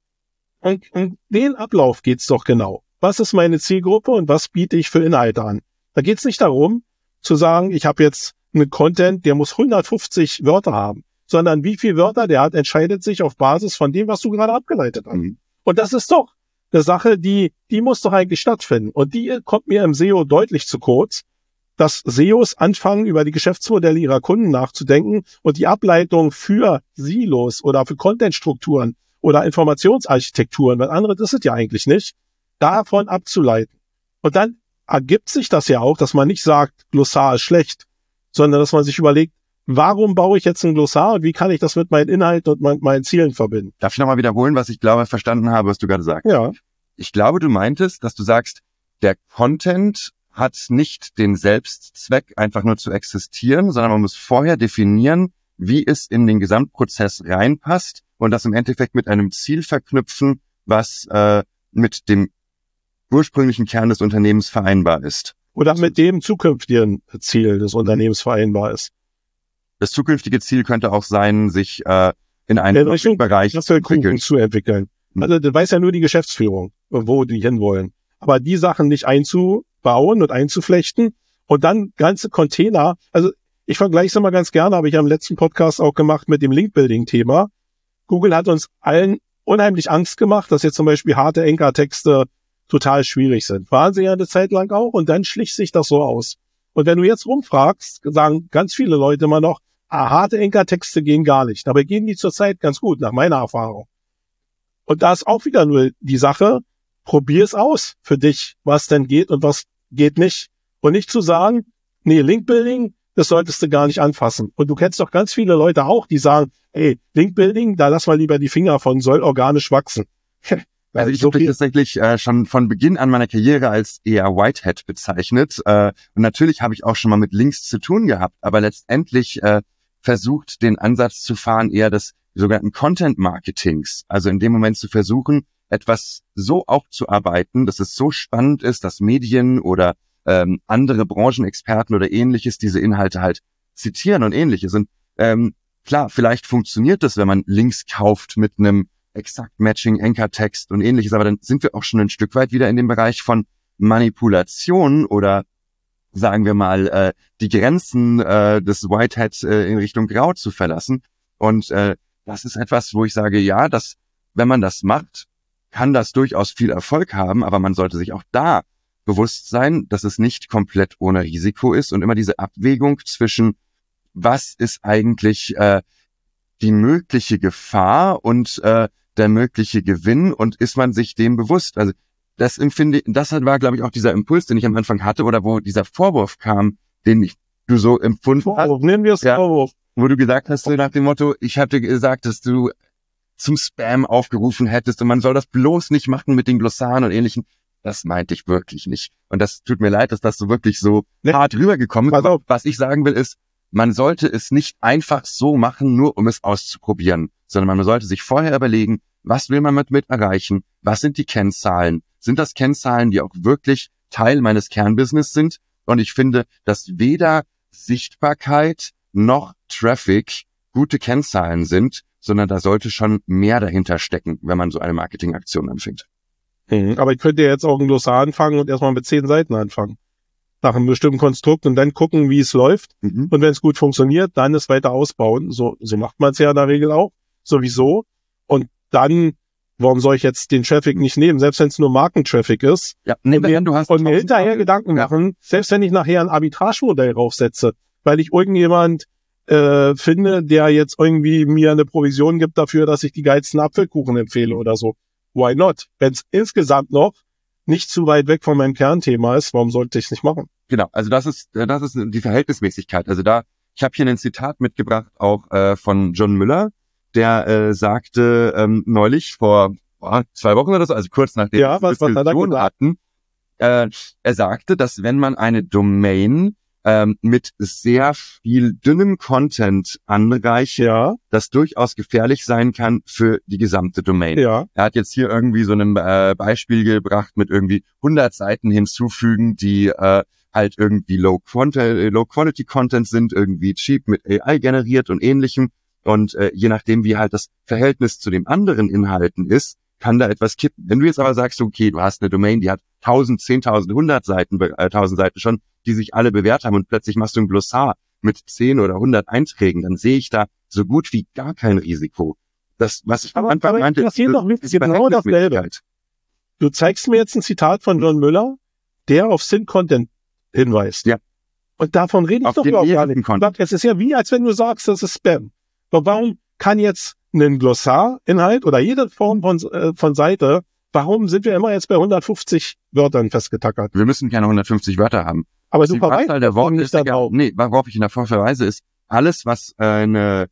Und um den Ablauf geht's doch genau. Was ist meine Zielgruppe und was biete ich für Inhalte an? Da geht's nicht darum, zu sagen, ich habe jetzt einen Content, der muss hundertfünfzig Wörter haben, sondern wie viele Wörter der hat, entscheidet sich auf Basis von dem, was du gerade abgeleitet hast. Mhm. Und das ist doch eine Sache, die die muss doch eigentlich stattfinden. Und die kommt mir im S E O deutlich zu kurz, dass S E Os anfangen, über die Geschäftsmodelle ihrer Kunden nachzudenken und die Ableitung für Silos oder für Contentstrukturen oder Informationsarchitekturen, weil andere das ist ja eigentlich nicht, davon abzuleiten. Und dann ergibt sich das ja auch, dass man nicht sagt, Glossar ist schlecht, sondern dass man sich überlegt, warum baue ich jetzt ein Glossar und wie kann ich das mit meinen Inhalten und mein, meinen Zielen verbinden? Darf ich nochmal wiederholen, was ich glaube, verstanden habe, was du gerade sagst? Ja. Ich glaube, du meintest, dass du sagst, der Content hat nicht den Selbstzweck, einfach nur zu existieren, sondern man muss vorher definieren, wie es in den Gesamtprozess reinpasst und das im Endeffekt mit einem Ziel verknüpfen, was äh, mit dem ursprünglichen Kern des Unternehmens vereinbar ist. Oder mit dem zukünftigen Ziel des Unternehmens vereinbar ist. Das zukünftige Ziel könnte auch sein, sich äh, in einem in Bereich zu entwickeln. zu entwickeln. Also das weiß ja nur die Geschäftsführung, wo die hinwollen. Aber die Sachen nicht einzubauen und einzuflechten und dann ganze Container, also ich vergleiche es immer ganz gerne, habe ich am letzten Podcast auch gemacht mit dem Link-Building-Thema. Google hat uns allen unheimlich Angst gemacht, dass jetzt zum Beispiel harte Anchor-Texte total schwierig sind. Waren sie ja eine Zeit lang auch und dann schlich sich das so aus. Und wenn du jetzt rumfragst, sagen ganz viele Leute immer noch, ah, harte Anchor-Texte gehen gar nicht. Dabei gehen die zurzeit ganz gut, nach meiner Erfahrung. Und da ist auch wieder nur die Sache, probier es aus für dich, was denn geht und was geht nicht. Und nicht zu sagen, nee, Linkbuilding, das solltest du gar nicht anfassen. Und du kennst doch ganz viele Leute auch, die sagen, ey, Linkbuilding, da lass mal lieber die Finger von, soll organisch wachsen. Also ich so habe dich tatsächlich äh, schon von Beginn an meiner Karriere als eher Whitehead bezeichnet. Äh, und natürlich habe ich auch schon mal mit Links zu tun gehabt, aber letztendlich äh, versucht, den Ansatz zu fahren, eher des sogenannten Content-Marketings. Also in dem Moment zu versuchen, etwas so aufzuarbeiten, dass es so spannend ist, dass Medien oder ähm, andere Branchenexperten oder Ähnliches diese Inhalte halt zitieren und Ähnliches. Und ähm, klar, vielleicht funktioniert das, wenn man Links kauft mit einem Exact Matching, Anchor-Text und Ähnliches, aber dann sind wir auch schon ein Stück weit wieder in dem Bereich von Manipulation oder sagen wir mal, äh, die Grenzen äh, des Whitehead äh, in Richtung Grau zu verlassen. Und äh, das ist etwas, wo ich sage, ja, dass, wenn man das macht, kann das durchaus viel Erfolg haben, aber man sollte sich auch da bewusst sein, dass es nicht komplett ohne Risiko ist und immer diese Abwägung zwischen, was ist eigentlich äh, die mögliche Gefahr und äh, der mögliche Gewinn und ist man sich dem bewusst? Also das empfinde, das war, glaube ich, auch dieser Impuls, den ich am Anfang hatte oder wo dieser Vorwurf kam, den ich, du so empfunden Vorwurf, hast. nennen wir es Ja, Vorwurf. wo du gesagt hast, so nach dem Motto, ich hatte gesagt, dass du zum Spam aufgerufen hättest und man soll das bloß nicht machen mit den Glossaren und Ähnlichem. Das meinte ich wirklich nicht. Und das tut mir leid, dass das so wirklich so Ne? hart rübergekommen ist. Pass Aber auf. was ich sagen will ist, man sollte es nicht einfach so machen, nur um es auszuprobieren, sondern man sollte sich vorher überlegen, was will man mit erreichen? Was sind die Kennzahlen? Sind das Kennzahlen, die auch wirklich Teil meines Kernbusiness sind? Und ich finde, dass weder Sichtbarkeit noch Traffic gute Kennzahlen sind, sondern da sollte schon mehr dahinter stecken, wenn man so eine Marketingaktion anfängt. Mhm. Aber ich könnte ja jetzt auch ein Glossar anfangen und erstmal mit zehn Seiten anfangen. Nach einem bestimmten Konstrukt und dann gucken, wie es läuft. Mhm. Und wenn es gut funktioniert, dann es weiter ausbauen. So, so macht man es ja in der Regel auch. Sowieso. Und dann, warum soll ich jetzt den Traffic nicht nehmen? Selbst wenn es nur Markentraffic ist. Ja, nehmen wir an, du hast Und mir hinterher Gedanken Ja. machen, selbst wenn ich nachher ein Arbitragemodell raufsetze, weil ich irgendjemand äh, finde, der jetzt irgendwie mir eine Provision gibt dafür, dass ich die geilsten Apfelkuchen empfehle oder so. Why not? Wenn es insgesamt noch nicht zu weit weg von meinem Kernthema ist, warum sollte ich es nicht machen? Genau, also das ist äh, das ist die Verhältnismäßigkeit. Also da, ich habe hier ein Zitat mitgebracht, auch äh, von John Müller, der äh, sagte ähm, neulich vor boah, zwei Wochen oder so, also kurz nachdem Ja, was- was hat er Diskussion gesagt? hatten, äh, er sagte, dass wenn man eine Domain ähm, mit sehr viel dünnem Content anreicht, Ja, das durchaus gefährlich sein kann für die gesamte Domain. ja, Er hat jetzt hier irgendwie so ein äh, Beispiel gebracht mit irgendwie hundert Seiten hinzufügen, die äh, halt irgendwie low, Quanti- low Quality Content sind, irgendwie cheap mit A I generiert und ähnlichem. Und äh, je nachdem, wie halt das Verhältnis zu den anderen Inhalten ist, kann da etwas kippen. Wenn du jetzt aber sagst, okay, du hast eine Domain, die hat tausend, zehntausend, hundert Seiten, äh, tausend Seiten schon, die sich alle bewährt haben und plötzlich machst du ein Glossar mit zehn oder hundert Einträgen, dann sehe ich da so gut wie gar kein Risiko. Das, was ich am Aber- Anfang aber meinte, das hier doch ist genau dasselbe. Verhältnismäßigkeit. Du zeigst mir jetzt ein Zitat von John Müller, der auf Sin-Content hinweist. Ja. Und davon rede ich Auf doch den überhaupt gar ehrlichen nicht. Content. Es ist ja wie, als wenn du sagst, das ist Spam. Aber warum kann jetzt ein Glossarinhalt oder jede Form von, äh, von Seite, warum sind wir immer jetzt bei hundertfünfzig Wörtern festgetackert? Wir müssen keine hundertfünfzig Wörter haben. Aber Die super weit Anzahl der Worte nicht ist da egal. drauf. Nee, worauf ich in der verweise, ist alles, was eine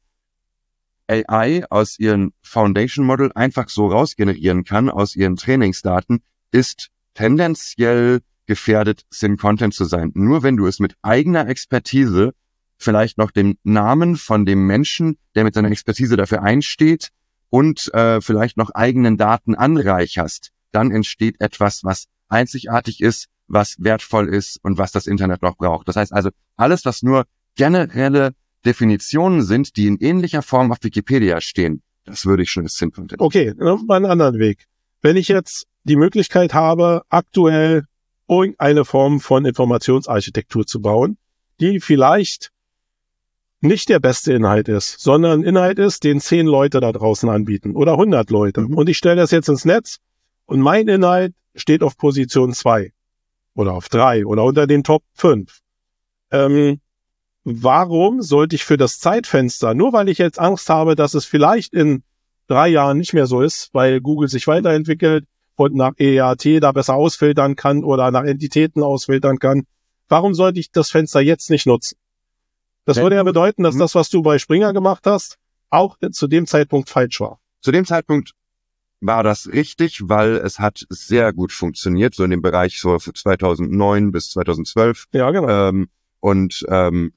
A I aus ihren Foundation Model einfach so rausgenerieren kann, aus ihren Trainingsdaten, ist tendenziell gefährdet, Sin-Content zu sein. Nur wenn du es mit eigener Expertise, vielleicht noch dem Namen von dem Menschen, der mit seiner Expertise dafür einsteht und äh, vielleicht noch eigenen Daten anreicherst, dann entsteht etwas, was einzigartig ist, was wertvoll ist und was das Internet noch braucht. Das heißt also, alles, was nur generelle Definitionen sind, die in ähnlicher Form auf Wikipedia stehen, das würde ich schon als Sin-Content. Okay, dann mal einen anderen Weg. Wenn ich jetzt die Möglichkeit habe, aktuell irgendeine Form von Informationsarchitektur zu bauen, die vielleicht nicht der beste Inhalt ist, sondern ein Inhalt ist, den zehn Leute da draußen anbieten oder hundert Leute. Mhm. Und ich stelle das jetzt ins Netz und mein Inhalt steht auf Position zwei oder auf drei oder unter den Top fünf. Ähm, warum sollte ich für das Zeitfenster, nur weil ich jetzt Angst habe, dass es vielleicht in drei Jahren nicht mehr so ist, weil Google sich weiterentwickelt, und nach E A T da besser ausfiltern kann oder nach Entitäten ausfiltern kann. Warum sollte ich das Fenster jetzt nicht nutzen? Das würde ja bedeuten, dass das, was du bei Springer gemacht hast, auch zu dem Zeitpunkt falsch war. Zu dem Zeitpunkt war das richtig, weil es hat sehr gut funktioniert, so in dem Bereich so zweitausendneun bis zweitausendzwölf. Ja, genau. Ähm, und ähm,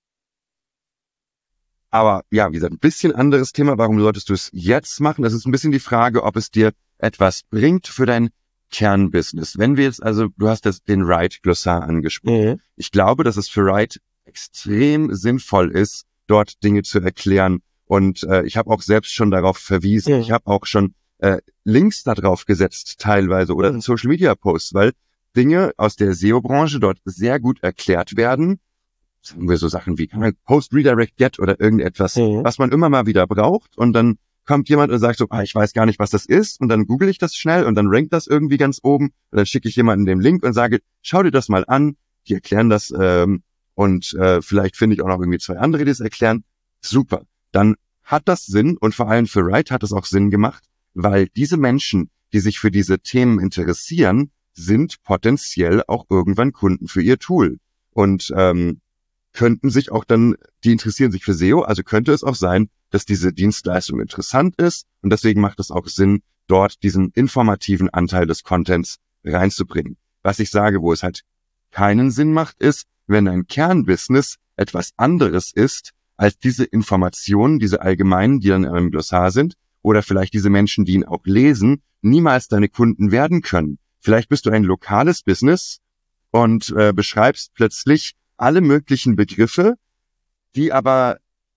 aber ja, wie gesagt, ein bisschen anderes Thema. Warum solltest du es jetzt machen? Das ist ein bisschen die Frage, ob es dir etwas bringt für dein Kernbusiness. Wenn wir jetzt, also du hast das, den Write-Glossar angesprochen. Mhm. Ich glaube, dass es für Write extrem sinnvoll ist, dort Dinge zu erklären. Und äh, ich habe auch selbst schon darauf verwiesen. Mhm. Ich habe auch schon äh, Links da drauf gesetzt teilweise oder in Social-Media-Posts, weil Dinge aus der S E O-Branche dort sehr gut erklärt werden. Sagen wir so Sachen wie Post Redirect Get oder irgendetwas, Mhm. was man immer mal wieder braucht. Und dann kommt jemand und sagt so, ah, ich weiß gar nicht, was das ist. Und dann google ich das schnell und dann rankt das irgendwie ganz oben. Und dann schicke ich jemanden den Link und sage, schau dir das mal an. Die erklären das ähm, und äh, vielleicht finde ich auch noch irgendwie zwei andere, die das erklären. Super. Dann hat das Sinn und vor allem für Write hat es auch Sinn gemacht, weil diese Menschen, die sich für diese Themen interessieren, sind potenziell auch irgendwann Kunden für ihr Tool. Und ähm, könnten sich auch dann, die interessieren sich für S E O, also könnte es auch sein, dass diese Dienstleistung interessant ist und deswegen macht es auch Sinn, dort diesen informativen Anteil des Contents reinzubringen. Was ich sage, wo es halt keinen Sinn macht, ist, wenn ein Kernbusiness etwas anderes ist, als diese Informationen, diese allgemeinen, die dann im Glossar sind, oder vielleicht diese Menschen, die ihn auch lesen, niemals deine Kunden werden können. Vielleicht bist du ein lokales Business und äh, beschreibst plötzlich alle möglichen Begriffe, die aber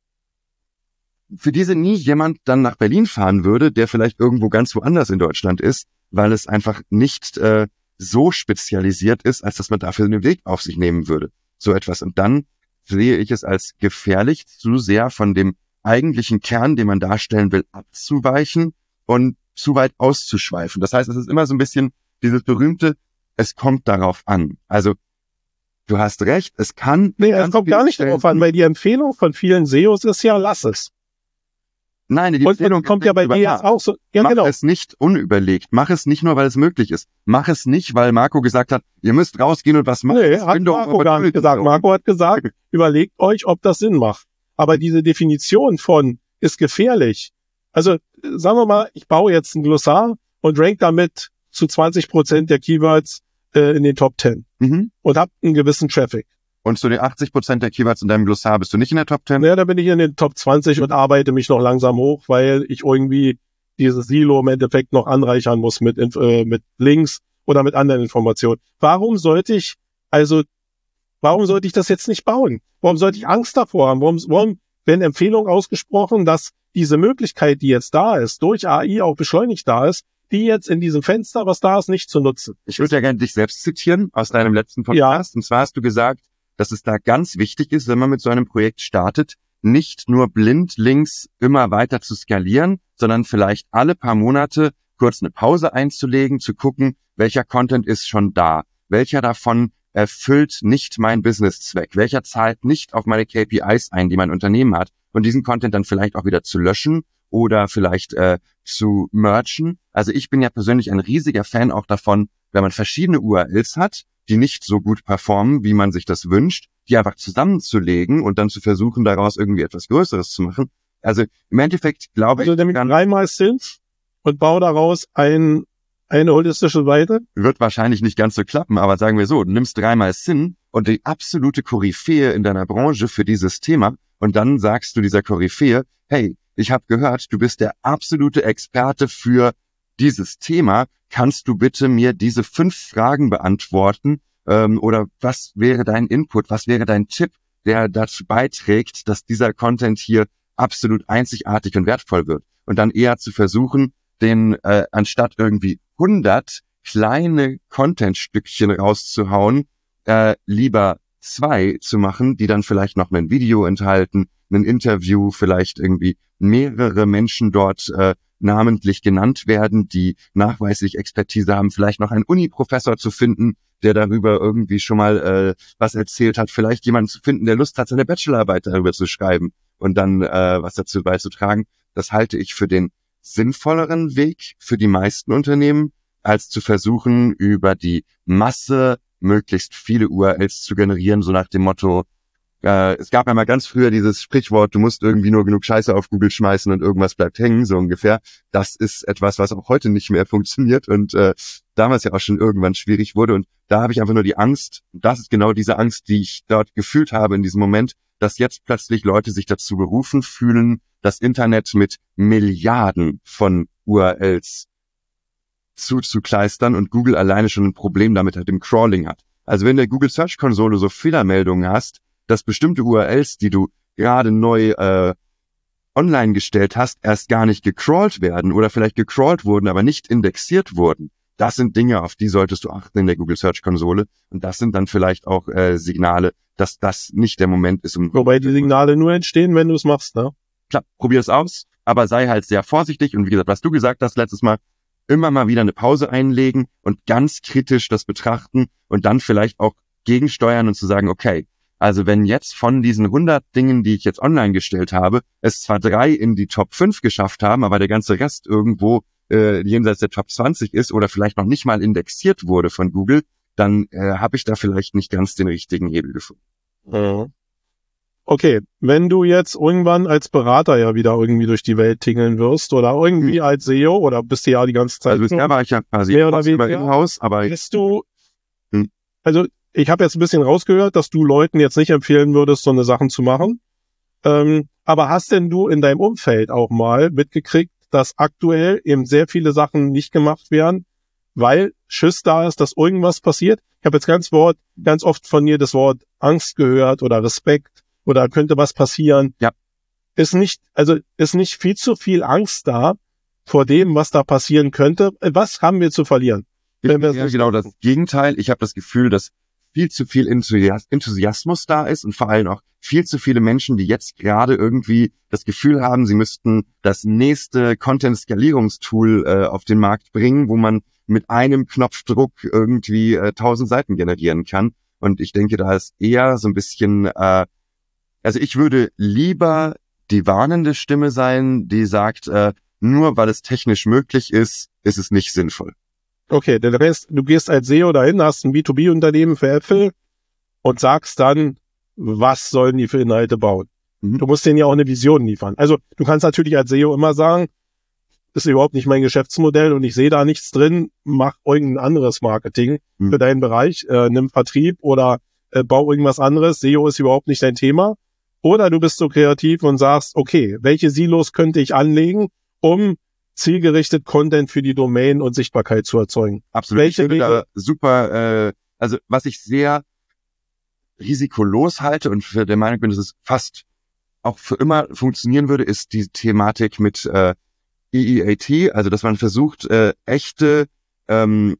für diese nie jemand dann nach Berlin fahren würde, der vielleicht irgendwo ganz woanders in Deutschland ist, weil es einfach nicht äh, so spezialisiert ist, als dass man dafür einen Weg auf sich nehmen würde. So etwas. Und dann sehe ich es als gefährlich, zu sehr von dem eigentlichen Kern, den man darstellen will, abzuweichen und zu weit auszuschweifen. Das heißt, es ist immer so ein bisschen dieses berühmte, es kommt darauf an. Also du hast recht, es kann... Nee, es kommt gar nicht darauf an, weil die Empfehlung von vielen S E Os ist ja, lass es. Nein, die und, Empfehlung und kommt ja bei dir jetzt auch so. Ja, mach genau. es nicht unüberlegt. Mach es nicht nur, weil es möglich ist. Mach es nicht, weil Marco gesagt hat, ihr müsst rausgehen und was machen. Nee, hat Marco gar nicht gesagt. Marco hat gesagt, überlegt euch, ob das Sinn macht. Aber diese Definition von ist gefährlich. Also sagen wir mal, ich baue jetzt ein Glossar und rank damit zu zwanzig Prozent der Keywords äh, in den Top zehn Mhm. und habe einen gewissen Traffic. Und zu den achtzig Prozent der Keywords in deinem Glossar bist du nicht in der Top zehn? Naja, da bin ich in den Top zwanzig und arbeite mich noch langsam hoch, weil ich irgendwie dieses Silo im Endeffekt noch anreichern muss mit, äh, mit Links oder mit anderen Informationen. Warum sollte ich, also, warum sollte ich das jetzt nicht bauen? Warum sollte ich Angst davor haben? Warum, warum werden Empfehlungen ausgesprochen, dass diese Möglichkeit, die jetzt da ist, durch A I auch beschleunigt da ist, die jetzt in diesem Fenster, was da ist, nicht zu nutzen? Ich würde ja gerne dich selbst zitieren aus deinem letzten Podcast. Ja. Und zwar hast du gesagt, dass es da ganz wichtig ist, wenn man mit so einem Projekt startet, nicht nur blind Links immer weiter zu skalieren, sondern vielleicht alle paar Monate kurz eine Pause einzulegen, zu gucken, welcher Content ist schon da, welcher davon erfüllt nicht meinen Businesszweck, welcher zahlt nicht auf meine K P Is ein, die mein Unternehmen hat, und diesen Content dann vielleicht auch wieder zu löschen oder vielleicht äh, zu merchen. Also ich bin ja persönlich ein riesiger Fan auch davon, wenn man verschiedene U R Ls hat, die nicht so gut performen, wie man sich das wünscht, die einfach zusammenzulegen und dann zu versuchen, daraus irgendwie etwas Größeres zu machen. Also im Endeffekt glaube also ich... Also nämlich dreimal Synth und baue daraus ein, eine holistische Seite? Wird wahrscheinlich nicht ganz so klappen, aber sagen wir so, du nimmst dreimal Sinn und die absolute Koryphäe in deiner Branche für dieses Thema und dann sagst du dieser Koryphäe, hey, ich habe gehört, du bist der absolute Experte für dieses Thema, kannst du bitte mir diese fünf Fragen beantworten ähm, oder was wäre dein Input, was wäre dein Tipp, der dazu beiträgt, dass dieser Content hier absolut einzigartig und wertvoll wird und dann eher zu versuchen, den äh, anstatt irgendwie hundert kleine Content-Stückchen rauszuhauen, äh, lieber zwei zu machen, die dann vielleicht noch ein Video enthalten, ein Interview, vielleicht irgendwie mehrere Menschen dort äh, namentlich genannt werden, die nachweislich Expertise haben, vielleicht noch einen Uni-Professor zu finden, der darüber irgendwie schon mal äh, was erzählt hat, vielleicht jemanden zu finden, der Lust hat, seine Bachelorarbeit darüber zu schreiben und dann äh, was dazu beizutragen. Das halte ich für den sinnvolleren Weg für die meisten Unternehmen. als zu versuchen, über die Masse möglichst viele U R Ls zu generieren, so nach dem Motto, äh, es gab ja mal ganz früher dieses Sprichwort, du musst irgendwie nur genug Scheiße auf Google schmeißen und irgendwas bleibt hängen, so ungefähr. Das ist etwas, was auch heute nicht mehr funktioniert und äh, damals ja auch schon irgendwann schwierig wurde. Und da habe ich einfach nur die Angst, das ist genau diese Angst, die ich dort gefühlt habe in diesem Moment, dass jetzt plötzlich Leute sich dazu berufen fühlen, das Internet mit Milliarden von U R Ls zuzukleistern und Google alleine schon ein Problem damit hat, im Crawling hat. Also wenn der Google Search Konsole so Fehlermeldungen hast, dass bestimmte U R Ls, die du gerade neu äh, online gestellt hast, erst gar nicht gecrawlt werden oder vielleicht gecrawlt wurden, aber nicht indexiert wurden. Das sind Dinge, auf die solltest du achten in der Google Search Konsole. Und das sind dann vielleicht auch äh, Signale, dass das nicht der Moment ist. Um Wobei die Signale nur entstehen, wenn du es machst, ne? Klar, probier es aus, aber sei halt sehr vorsichtig. Und wie gesagt, was du gesagt hast letztes Mal, immer mal wieder eine Pause einlegen und ganz kritisch das betrachten und dann vielleicht auch gegensteuern und zu sagen, okay, also wenn jetzt von diesen hundert Dingen, die ich jetzt online gestellt habe, es zwar drei in die Top fünf geschafft haben, aber der ganze Rest irgendwo äh, jenseits der Top zwanzig ist oder vielleicht noch nicht mal indexiert wurde von Google, dann äh, habe ich da vielleicht nicht ganz den richtigen Hebel gefunden. Mhm. Okay, wenn du jetzt irgendwann als Berater ja wieder irgendwie durch die Welt tingeln wirst oder irgendwie hm. als S E O oder bist du ja die ganze Zeit. Also bisher war ich ja quasi mehr oder weniger im Haus, aber bist du, hm. also ich habe jetzt ein bisschen rausgehört, dass du Leuten jetzt nicht empfehlen würdest, so eine Sachen zu machen. Ähm, aber hast denn du in deinem Umfeld auch mal mitgekriegt, dass aktuell eben sehr viele Sachen nicht gemacht werden, weil Schiss da ist, dass irgendwas passiert? Ich habe jetzt ganz Wort, ganz oft von dir das Wort Angst gehört oder Respekt oder könnte was passieren. Ja. Ist nicht, also ist nicht viel zu viel Angst da vor dem, was da passieren könnte. Was haben wir zu verlieren? Wenn wir ja, genau das Gegenteil. Ich habe das Gefühl, dass viel zu viel Enthusiasmus da ist und vor allem auch viel zu viele Menschen, die jetzt gerade irgendwie das Gefühl haben, sie müssten das nächste Content-Skalierungstool äh, auf den Markt bringen, wo man mit einem Knopfdruck irgendwie äh, tausend Seiten generieren kann. Und ich denke, da ist eher so ein bisschen, äh, also ich würde lieber die warnende Stimme sein, die sagt, äh, nur weil es technisch möglich ist, ist es nicht sinnvoll. Okay, der Rest, du gehst als S E O dahin, hast ein B zwei B-Unternehmen für Äpfel und sagst dann, was sollen die für Inhalte bauen? Mhm. Du musst denen ja auch eine Vision liefern. Also du kannst natürlich als S E O immer sagen, das ist überhaupt nicht mein Geschäftsmodell und ich sehe da nichts drin, mach irgendein anderes Marketing mhm. für deinen Bereich, äh, nimm Vertrieb oder äh, bau irgendwas anderes, S E O ist überhaupt nicht dein Thema. Oder du bist so kreativ und sagst, okay, welche Silos könnte ich anlegen, um zielgerichtet Content für die Domain und Sichtbarkeit zu erzeugen? Absolut. Welche ich finde da super, äh, also was ich sehr risikolos halte und für der Meinung bin, dass es fast auch für immer funktionieren würde, ist die Thematik mit äh, E E A T, also dass man versucht, äh, echte ähm,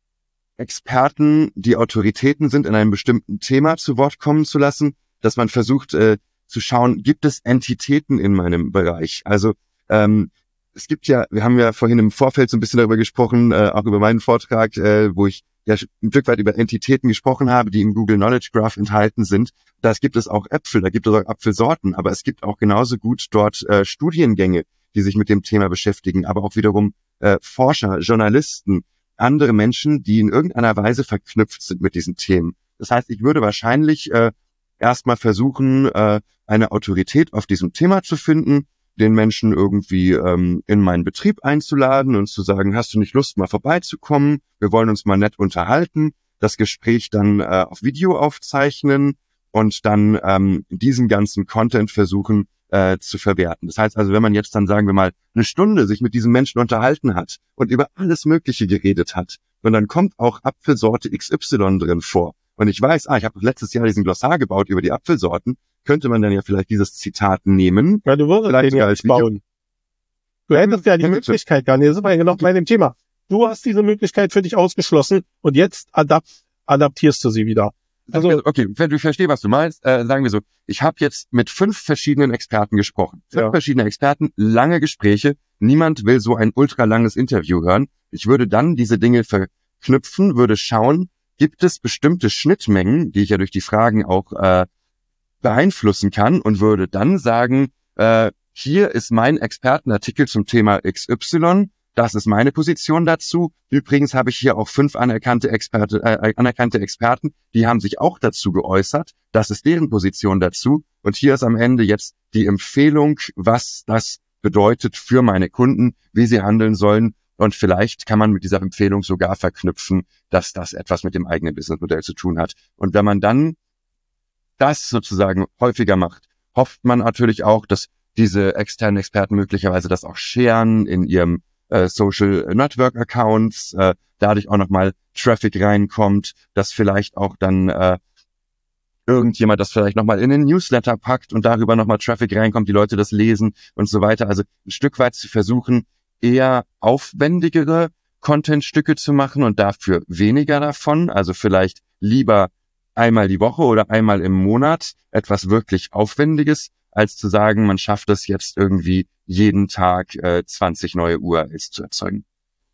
Experten, die Autoritäten sind, in einem bestimmten Thema zu Wort kommen zu lassen, dass man versucht äh, zu schauen, gibt es Entitäten in meinem Bereich? Also ähm, es gibt ja, wir haben ja vorhin im Vorfeld so ein bisschen darüber gesprochen, äh, auch über meinen Vortrag, äh, wo ich ja ein Stück weit über Entitäten gesprochen habe, die im Google Knowledge Graph enthalten sind. Da gibt es auch Äpfel, da gibt es auch Apfelsorten, aber es gibt auch genauso gut dort äh, Studiengänge, die sich mit dem Thema beschäftigen, aber auch wiederum äh, Forscher, Journalisten, andere Menschen, die in irgendeiner Weise verknüpft sind mit diesen Themen. Das heißt, ich würde wahrscheinlich äh, erstmal versuchen, äh, eine Autorität auf diesem Thema zu finden, den Menschen irgendwie ähm, in meinen Betrieb einzuladen und zu sagen, hast du nicht Lust, mal vorbeizukommen? Wir wollen uns mal nett unterhalten, das Gespräch dann äh, auf Video aufzeichnen und dann ähm, diesen ganzen Content versuchen äh, zu verwerten. Das heißt also, wenn man jetzt dann, sagen wir mal, eine Stunde sich mit diesem Menschen unterhalten hat und über alles Mögliche geredet hat, und dann kommt auch Apfelsorte X Y drin vor, und ich weiß, ah, ich habe letztes Jahr diesen Glossar gebaut über die Apfelsorten, könnte man dann ja vielleicht dieses Zitat nehmen. Ja, du würdest den ja als bauen. Du hättest ja die Möglichkeit gar nicht. Das ist aber genau bei dem Thema. Du hast diese Möglichkeit für dich ausgeschlossen und jetzt adapt, adaptierst du sie wieder. Also okay, ich verstehe, was du meinst. Äh, sagen wir so, ich habe jetzt mit fünf verschiedenen Experten gesprochen. Fünf ja. verschiedene Experten, lange Gespräche. Niemand will so ein ultralanges Interview hören. Ich würde dann diese Dinge verknüpfen, würde schauen, gibt es bestimmte Schnittmengen, die ich ja durch die Fragen auch äh, beeinflussen kann, und würde dann sagen, äh, hier ist mein Expertenartikel zum Thema X Y, das ist meine Position dazu. Übrigens habe ich hier auch fünf anerkannte Experte, äh, anerkannte Experten, die haben sich auch dazu geäußert. Das ist deren Position dazu. Und hier ist am Ende jetzt die Empfehlung, was das bedeutet für meine Kunden, wie sie handeln sollen. Und vielleicht kann man mit dieser Empfehlung sogar verknüpfen, dass das etwas mit dem eigenen Businessmodell zu tun hat. Und wenn man dann das sozusagen häufiger macht, hofft man natürlich auch, dass diese externen Experten möglicherweise das auch sharen in ihrem äh, Social Network Accounts, äh, dadurch auch nochmal Traffic reinkommt, dass vielleicht auch dann äh, irgendjemand das vielleicht nochmal in den Newsletter packt und darüber nochmal Traffic reinkommt, die Leute das lesen und so weiter. Also ein Stück weit zu versuchen, eher aufwendigere Contentstücke zu machen und dafür weniger davon. Also vielleicht lieber einmal die Woche oder einmal im Monat etwas wirklich Aufwendiges, als zu sagen, man schafft es jetzt irgendwie jeden Tag äh, zwanzig neue U R Ls zu erzeugen.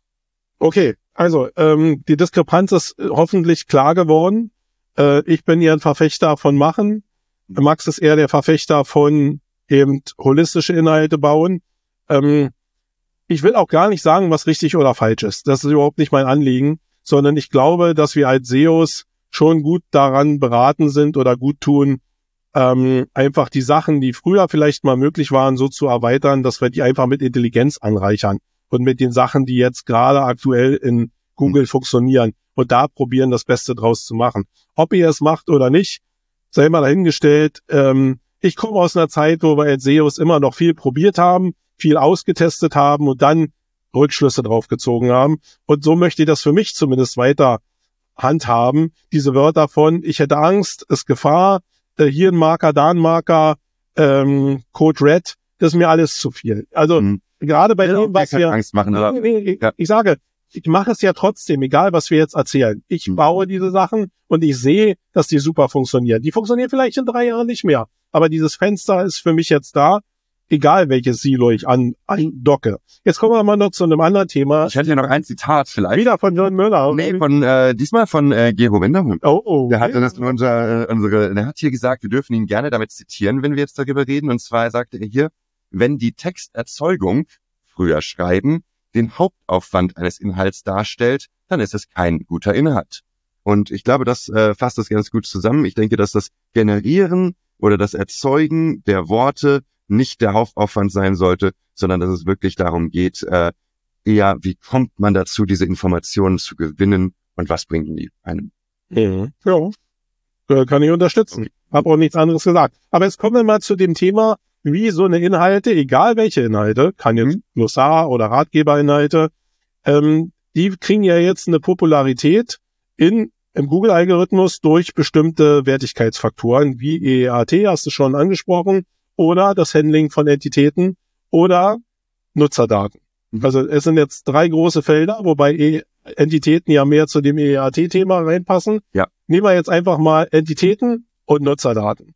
Okay, also ähm, die Diskrepanz ist hoffentlich klar geworden. Äh, ich bin eher ein Verfechter von Machen. Max ist eher der Verfechter von eben holistische Inhalte bauen. Ähm, ich will auch gar nicht sagen, was richtig oder falsch ist. Das ist überhaupt nicht mein Anliegen, sondern ich glaube, dass wir als S E Os schon gut daran beraten sind oder gut tun, ähm, einfach die Sachen, die früher vielleicht mal möglich waren, so zu erweitern, dass wir die einfach mit Intelligenz anreichern und mit den Sachen, die jetzt gerade aktuell in Google mhm. funktionieren und da probieren, das Beste draus zu machen. Ob ihr es macht oder nicht, sei mal dahingestellt. Ähm, ich komme aus einer Zeit, wo wir als S E Os immer noch viel probiert haben, viel ausgetestet haben und dann Rückschlüsse drauf gezogen haben. Und so möchte ich das für mich zumindest weiter handhaben. Diese Wörter von, ich hätte Angst, ist Gefahr, äh, hier ein Marker, da ein Marker, ähm, Code Red, das ist mir alles zu viel. Also mhm. gerade bei dem, was wir... Angst machen, oder? Ich, ja. ich sage, ich mache es ja trotzdem, egal was wir jetzt erzählen. Ich mhm. baue diese Sachen und ich sehe, dass die super funktionieren. Die funktionieren vielleicht in drei Jahren nicht mehr, aber dieses Fenster ist für mich jetzt da, egal welches Silo ich an, andocke. Jetzt kommen wir mal noch zu einem anderen Thema. Ich hätte ja noch ein Zitat vielleicht. Wieder von John Müller. Nee, von, äh, diesmal von äh, Gero Winterhund. Oh, oh. Der hat das in unser, äh, unsere, der hat hier gesagt, wir dürfen ihn gerne damit zitieren, wenn wir jetzt darüber reden. Und zwar sagte er hier, wenn die Texterzeugung, früher schreiben, den Hauptaufwand eines Inhalts darstellt, dann ist es kein guter Inhalt. Und ich glaube, das äh, fasst das ganz gut zusammen. Ich denke, dass das Generieren oder das Erzeugen der Worte nicht der Hauptaufwand sein sollte, sondern dass es wirklich darum geht, äh, eher, wie kommt man dazu, diese Informationen zu gewinnen und was bringen die einem? Mhm. Ja, äh, kann ich unterstützen. Okay. Habe auch nichts anderes gesagt. Aber jetzt kommen wir mal zu dem Thema, wie so eine Inhalte, egal welche Inhalte, kann jetzt Glossar oder Ratgeberinhalte, ähm, die kriegen ja jetzt eine Popularität in im Google-Algorithmus durch bestimmte Wertigkeitsfaktoren, wie E E A T, hast du schon angesprochen, oder das Handling von Entitäten oder Nutzerdaten. Also es sind jetzt drei große Felder, wobei e Entitäten ja mehr zu dem E E A T-Thema reinpassen. Ja. Nehmen wir jetzt einfach mal Entitäten und Nutzerdaten.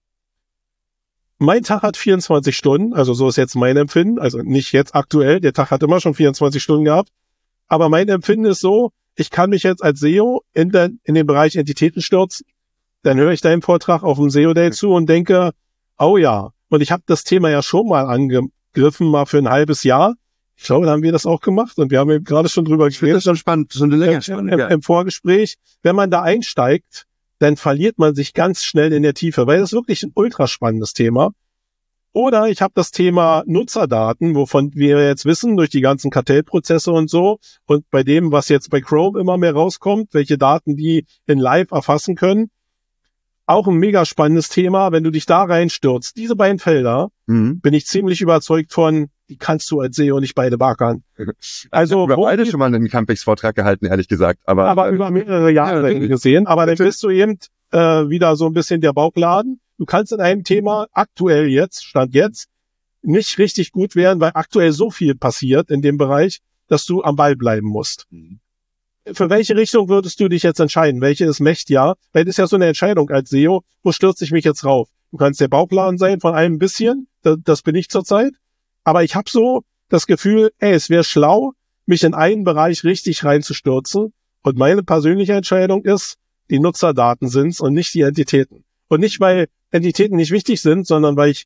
Mein Tag hat vierundzwanzig Stunden, also so ist jetzt mein Empfinden, also nicht jetzt aktuell, der Tag hat immer schon vierundzwanzig Stunden gehabt, aber mein Empfinden ist so, ich kann mich jetzt als S E O in, der, in den Bereich Entitäten stürzen, dann höre ich deinen Vortrag auf dem S E O Day zu und denke, oh ja, und ich habe das Thema ja schon mal angegriffen, mal für ein halbes Jahr. Ich glaube, da haben wir das auch gemacht und wir haben eben gerade schon drüber gesprochen. Das ist schon spannend, schon eine Länge spannend, im, ja. im Vorgespräch. Wenn man da einsteigt, dann verliert man sich ganz schnell in der Tiefe, weil das ist wirklich ein ultra spannendes Thema. Oder ich habe das Thema Nutzerdaten, wovon wir jetzt wissen, durch die ganzen Kartellprozesse und so, und bei dem, was jetzt bei Chrome immer mehr rauskommt, welche Daten die in Live erfassen können. Auch ein mega spannendes Thema, wenn du dich da reinstürzt. Diese beiden Felder, mhm. bin ich ziemlich überzeugt von, die kannst du als S E O nicht beide beackern. Also über beide schon mal einen Campix-Vortrag gehalten, ehrlich gesagt. Aber, aber über mehrere Jahre ja, gesehen. Aber dann bist du eben äh, wieder so ein bisschen der Bauchladen. Du kannst in einem Thema aktuell jetzt, Stand jetzt, nicht richtig gut werden, weil aktuell so viel passiert in dem Bereich, dass du am Ball bleiben musst. Mhm. Für welche Richtung würdest du dich jetzt entscheiden? Welche ist mächtiger? Weil das ist ja so eine Entscheidung als S E O. Wo stürze ich mich jetzt rauf? Du kannst der Bauchladen sein von einem bisschen. Das, das bin ich zurzeit. Aber ich habe so das Gefühl, ey, es wäre schlau, mich in einen Bereich richtig reinzustürzen. Und meine persönliche Entscheidung ist, die Nutzerdaten sind's und nicht die Entitäten. Und nicht, weil Entitäten nicht wichtig sind, sondern weil ich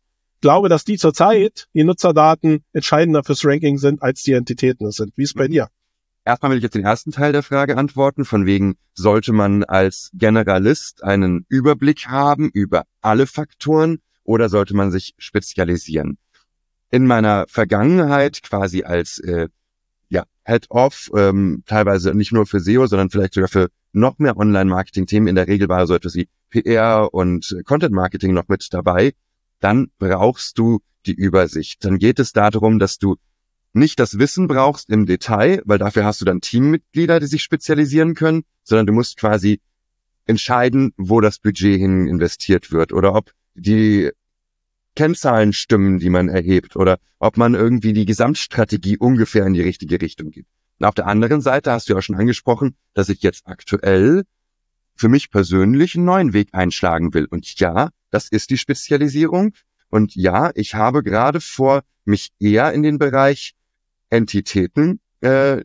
glaube, dass die zurzeit, die Nutzerdaten, entscheidender fürs Ranking sind, als die Entitäten es sind. Wie ist es bei dir? Erstmal will ich jetzt den ersten Teil der Frage antworten, von wegen, sollte man als Generalist einen Überblick haben über alle Faktoren oder sollte man sich spezialisieren? In meiner Vergangenheit quasi als äh, ja, Head-Off, ähm, teilweise nicht nur für S E O, sondern vielleicht sogar für noch mehr Online-Marketing-Themen, in der Regel war so etwas wie P R und Content-Marketing noch mit dabei, dann brauchst du die Übersicht. Dann geht es darum, dass du nicht das Wissen brauchst im Detail, weil dafür hast du dann Teammitglieder, die sich spezialisieren können, sondern du musst quasi entscheiden, wo das Budget hin investiert wird oder ob die Kennzahlen stimmen, die man erhebt oder ob man irgendwie die Gesamtstrategie ungefähr in die richtige Richtung gibt. Und auf der anderen Seite hast du ja auch schon angesprochen, dass ich jetzt aktuell für mich persönlich einen neuen Weg einschlagen will. Und ja, das ist die Spezialisierung. Und ja, ich habe gerade vor, mich eher in den Bereich Entitäten äh,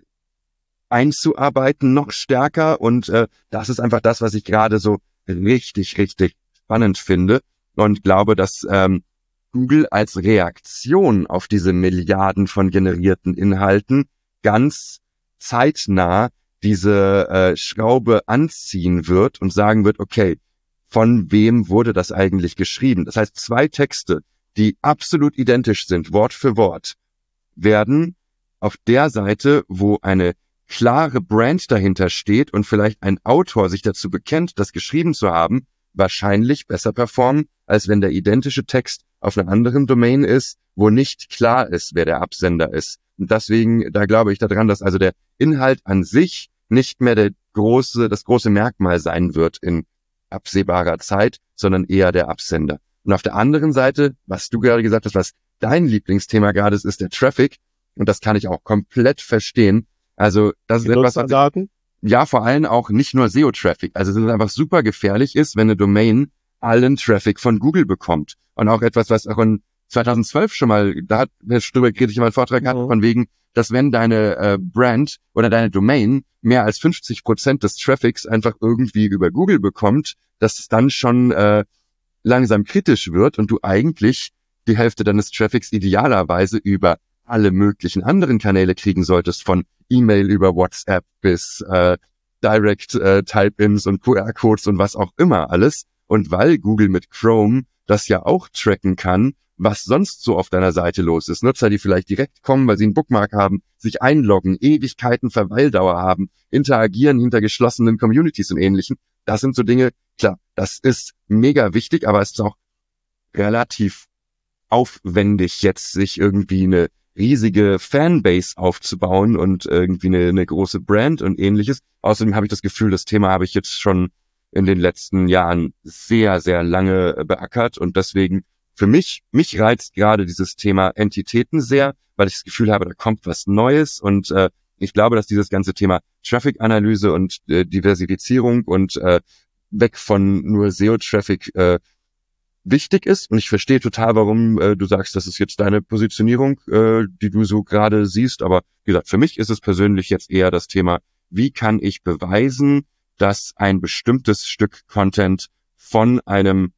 einzuarbeiten, noch stärker. Und äh, das ist einfach das, was ich gerade so richtig, richtig spannend finde. Und glaube, dass ähm, Google als Reaktion auf diese Milliarden von generierten Inhalten ganz zeitnah diese äh, Schraube anziehen wird und sagen wird, okay, von wem wurde das eigentlich geschrieben? Das heißt, zwei Texte, die absolut identisch sind, Wort für Wort, werden auf der Seite, wo eine klare Brand dahinter steht und vielleicht ein Autor sich dazu bekennt, das geschrieben zu haben, wahrscheinlich besser performen, als wenn der identische Text auf einer anderen Domain ist, wo nicht klar ist, wer der Absender ist. Und deswegen, da glaube ich daran, dass also der Inhalt an sich nicht mehr der große, das große Merkmal sein wird in absehbarer Zeit, sondern eher der Absender. Und auf der anderen Seite, was du gerade gesagt hast, was dein Lieblingsthema gerade ist, ist der Traffic. Und das kann ich auch komplett verstehen. Also das ist etwas, was ich, ja, vor allem auch nicht nur S E O-Traffic. Also dass es einfach super gefährlich ist, wenn eine Domain allen Traffic von Google bekommt. Und auch etwas, was auch in zweitausendzwölf schon mal, da hat Herr Ströber kritisch mal einen Vortrag gehabt, von wegen, dass wenn deine äh, Brand oder deine Domain mehr als fünfzig Prozent des Traffics einfach irgendwie über Google bekommt, dass es dann schon äh, langsam kritisch wird und du eigentlich die Hälfte deines Traffics idealerweise über alle möglichen anderen Kanäle kriegen solltest, von E-Mail über WhatsApp bis äh, Direct äh, Type-Ins und Q R-Codes und was auch immer alles. Und weil Google mit Chrome das ja auch tracken kann, was sonst so auf deiner Seite los ist. Nutzer, die vielleicht direkt kommen, weil sie einen Bookmark haben, sich einloggen, Ewigkeiten Verweildauer haben, interagieren hinter geschlossenen Communities und Ähnlichem. Das sind so Dinge, klar, das ist mega wichtig, aber es ist auch relativ aufwendig, jetzt sich irgendwie eine riesige Fanbase aufzubauen und irgendwie eine, eine große Brand und Ähnliches. Außerdem habe ich das Gefühl, das Thema habe ich jetzt schon in den letzten Jahren sehr, sehr lange beackert und deswegen für mich, mich reizt gerade dieses Thema Entitäten sehr, weil ich das Gefühl habe, da kommt was Neues und äh, ich glaube, dass dieses ganze Thema Traffic-Analyse und äh, Diversifizierung und äh, weg von nur S E O-Traffic äh, wichtig ist und ich verstehe total, warum äh, du sagst, das ist jetzt deine Positionierung, äh, die du so gerade siehst, aber wie gesagt, für mich ist es persönlich jetzt eher das Thema, wie kann ich beweisen, dass ein bestimmtes Stück Content von einem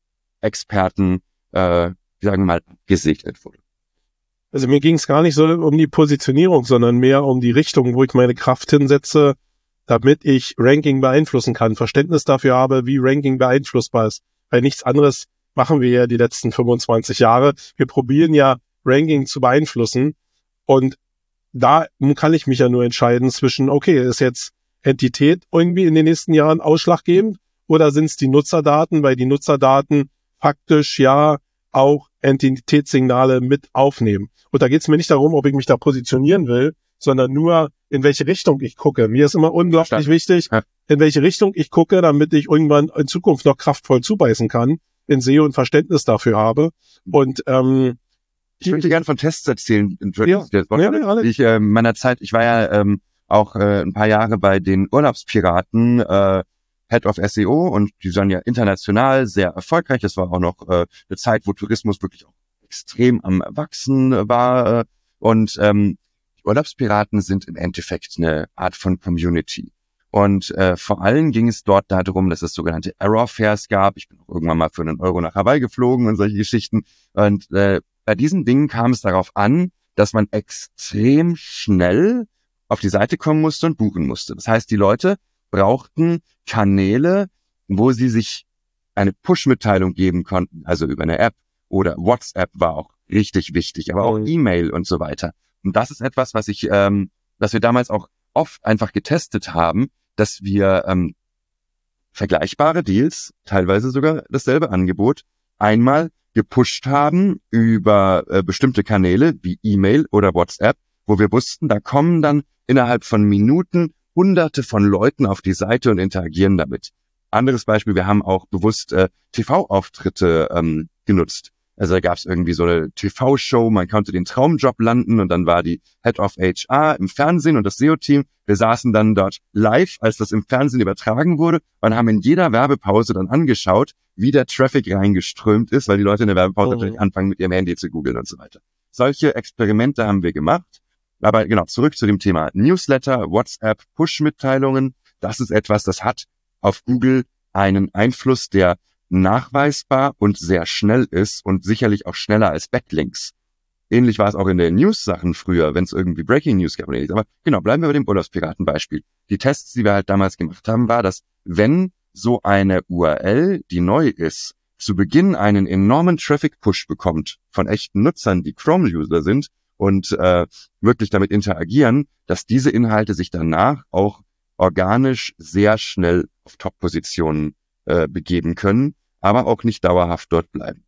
Experten, äh, sagen wir mal, gesegnet wurde. Also mir ging es gar nicht so um die Positionierung, sondern mehr um die Richtung, wo ich meine Kraft hinsetze, damit ich Ranking beeinflussen kann, Verständnis dafür habe, wie Ranking beeinflussbar ist. Weil nichts anderes machen wir ja die letzten fünfundzwanzig Jahre. Wir probieren ja, Ranking zu beeinflussen. Und da kann ich mich ja nur entscheiden zwischen, okay, ist jetzt Entität irgendwie in den nächsten Jahren ausschlaggebend oder sind es die Nutzerdaten, weil die Nutzerdaten faktisch ja auch Entitätssignale mit aufnehmen. Und da geht es mir nicht darum, ob ich mich da positionieren will, sondern nur, in welche Richtung ich gucke. Mir ist immer unglaublich Stark. wichtig, ja. in welche Richtung ich gucke, damit ich irgendwann in Zukunft noch kraftvoll zubeißen kann, in S E O und Verständnis dafür habe. Und ähm, ich möchte gerne von Tests erzählen. Ja, ja, ja, ich äh, meiner Zeit, ich war ja ähm, auch äh, ein paar Jahre bei den Urlaubspiraten, äh, Head of S E O, und die sind ja international sehr erfolgreich. Das war auch noch äh, eine Zeit, wo Tourismus wirklich auch extrem am Wachsen war. Äh, und ähm, die Urlaubspiraten sind im Endeffekt eine Art von Community. Und äh, vor allem ging es dort darum, dass es sogenannte Error-Fares gab. Ich bin auch irgendwann mal für einen Euro nach Hawaii geflogen und solche Geschichten. Und äh, bei diesen Dingen kam es darauf an, dass man extrem schnell auf die Seite kommen musste und buchen musste. Das heißt, die Leute brauchten Kanäle, wo sie sich eine Push-Mitteilung geben konnten, also über eine App oder WhatsApp war auch richtig wichtig, aber auch Mhm. E-Mail und so weiter. Und das ist etwas, was ich, ähm, was wir damals auch oft einfach getestet haben, dass wir ähm, vergleichbare Deals, teilweise sogar dasselbe Angebot, einmal gepusht haben über äh, bestimmte Kanäle wie E-Mail oder WhatsApp, wo wir wussten, da kommen dann innerhalb von Minuten Hunderte von Leuten auf die Seite und interagieren damit. Anderes Beispiel, wir haben auch bewusst äh, T V-Auftritte ähm, genutzt. Also da gab es irgendwie so eine T V-Show, man konnte den Traumjob landen und dann war die Head of H R im Fernsehen und das S E O-Team. Wir saßen dann dort live, als das im Fernsehen übertragen wurde und haben in jeder Werbepause dann angeschaut, wie der Traffic reingeströmt ist, weil die Leute in der Werbepause Mhm. natürlich anfangen, mit ihrem Handy zu googeln und so weiter. Solche Experimente haben wir gemacht. Aber genau, zurück zu dem Thema Newsletter, WhatsApp, Push-Mitteilungen. Das ist etwas, das hat auf Google einen Einfluss, der nachweisbar und sehr schnell ist und sicherlich auch schneller als Backlinks. Ähnlich war es auch in den News-Sachen früher, wenn es irgendwie Breaking News gab oder ähnliches. Aber genau, bleiben wir bei dem Urlaubspiraten-Beispiel. Die Tests, die wir halt damals gemacht haben, war, dass wenn so eine U R L, die neu ist, zu Beginn einen enormen Traffic-Push bekommt von echten Nutzern, die Chrome-User sind und äh, wirklich damit interagieren, dass diese Inhalte sich danach auch organisch sehr schnell auf Top-Positionen äh, begeben können, aber auch nicht dauerhaft dort bleiben.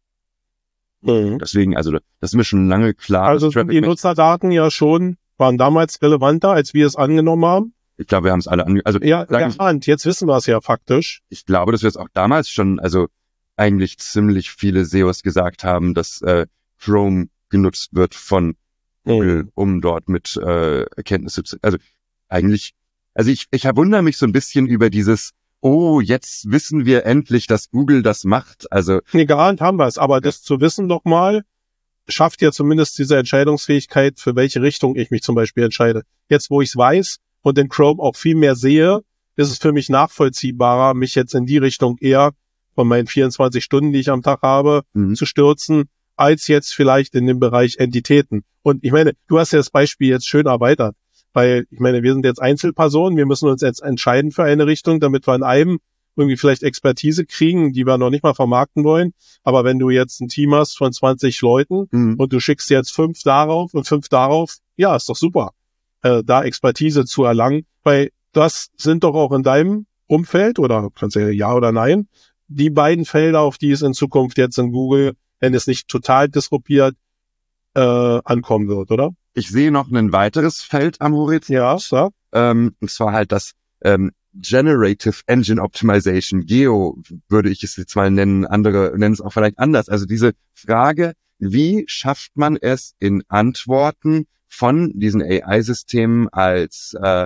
Mhm. Deswegen, also das ist mir schon lange klar. Also dass sind die Traffic- Nutzerdaten ja schon, waren damals relevanter, als wir es angenommen haben. Ich glaube, wir haben es alle ange... Also Ja, sagen Sie- geahnt. Jetzt wissen wir es ja faktisch. ich glaube, dass wir es auch damals schon, also eigentlich ziemlich viele S E Os gesagt haben, dass äh, Chrome genutzt wird von Google, um dort mit äh, Erkenntnisse zu... Also eigentlich, also ich, ich wundere mich so ein bisschen über dieses, oh, jetzt wissen wir endlich, dass Google das macht. Also Nee, geahnt haben wir es. Aber das zu wissen nochmal, schafft ja zumindest diese Entscheidungsfähigkeit, für welche Richtung ich mich zum Beispiel entscheide. Jetzt, wo ich es weiß und in Chrome auch viel mehr sehe, ist es für mich nachvollziehbarer, mich jetzt in die Richtung eher von meinen vierundzwanzig Stunden, die ich am Tag habe, Mhm. zu stürzen, als jetzt vielleicht in dem Bereich Entitäten. Und ich meine, du hast ja das Beispiel jetzt schön erweitert, weil ich meine, wir sind jetzt Einzelpersonen, wir müssen uns jetzt entscheiden für eine Richtung, damit wir in einem irgendwie vielleicht Expertise kriegen, die wir noch nicht mal vermarkten wollen. Aber wenn du jetzt ein Team hast von zwanzig Leuten mhm. und du schickst jetzt fünf darauf und fünf darauf, ja, ist doch super, äh, da Expertise zu erlangen, weil das sind doch auch in deinem Umfeld, oder kannst du ja ja oder nein, die beiden Felder, auf die es in Zukunft jetzt in Google, wenn es nicht total disruptiert, äh, ankommen wird, oder? Ich sehe noch ein weiteres Feld am Horizont. Ja, so. Ähm, und zwar halt das ähm, Generative Engine Optimization, Geo würde ich es jetzt mal nennen, andere nennen es auch vielleicht anders. Also diese Frage, wie schafft man es in Antworten von diesen A I-Systemen als äh,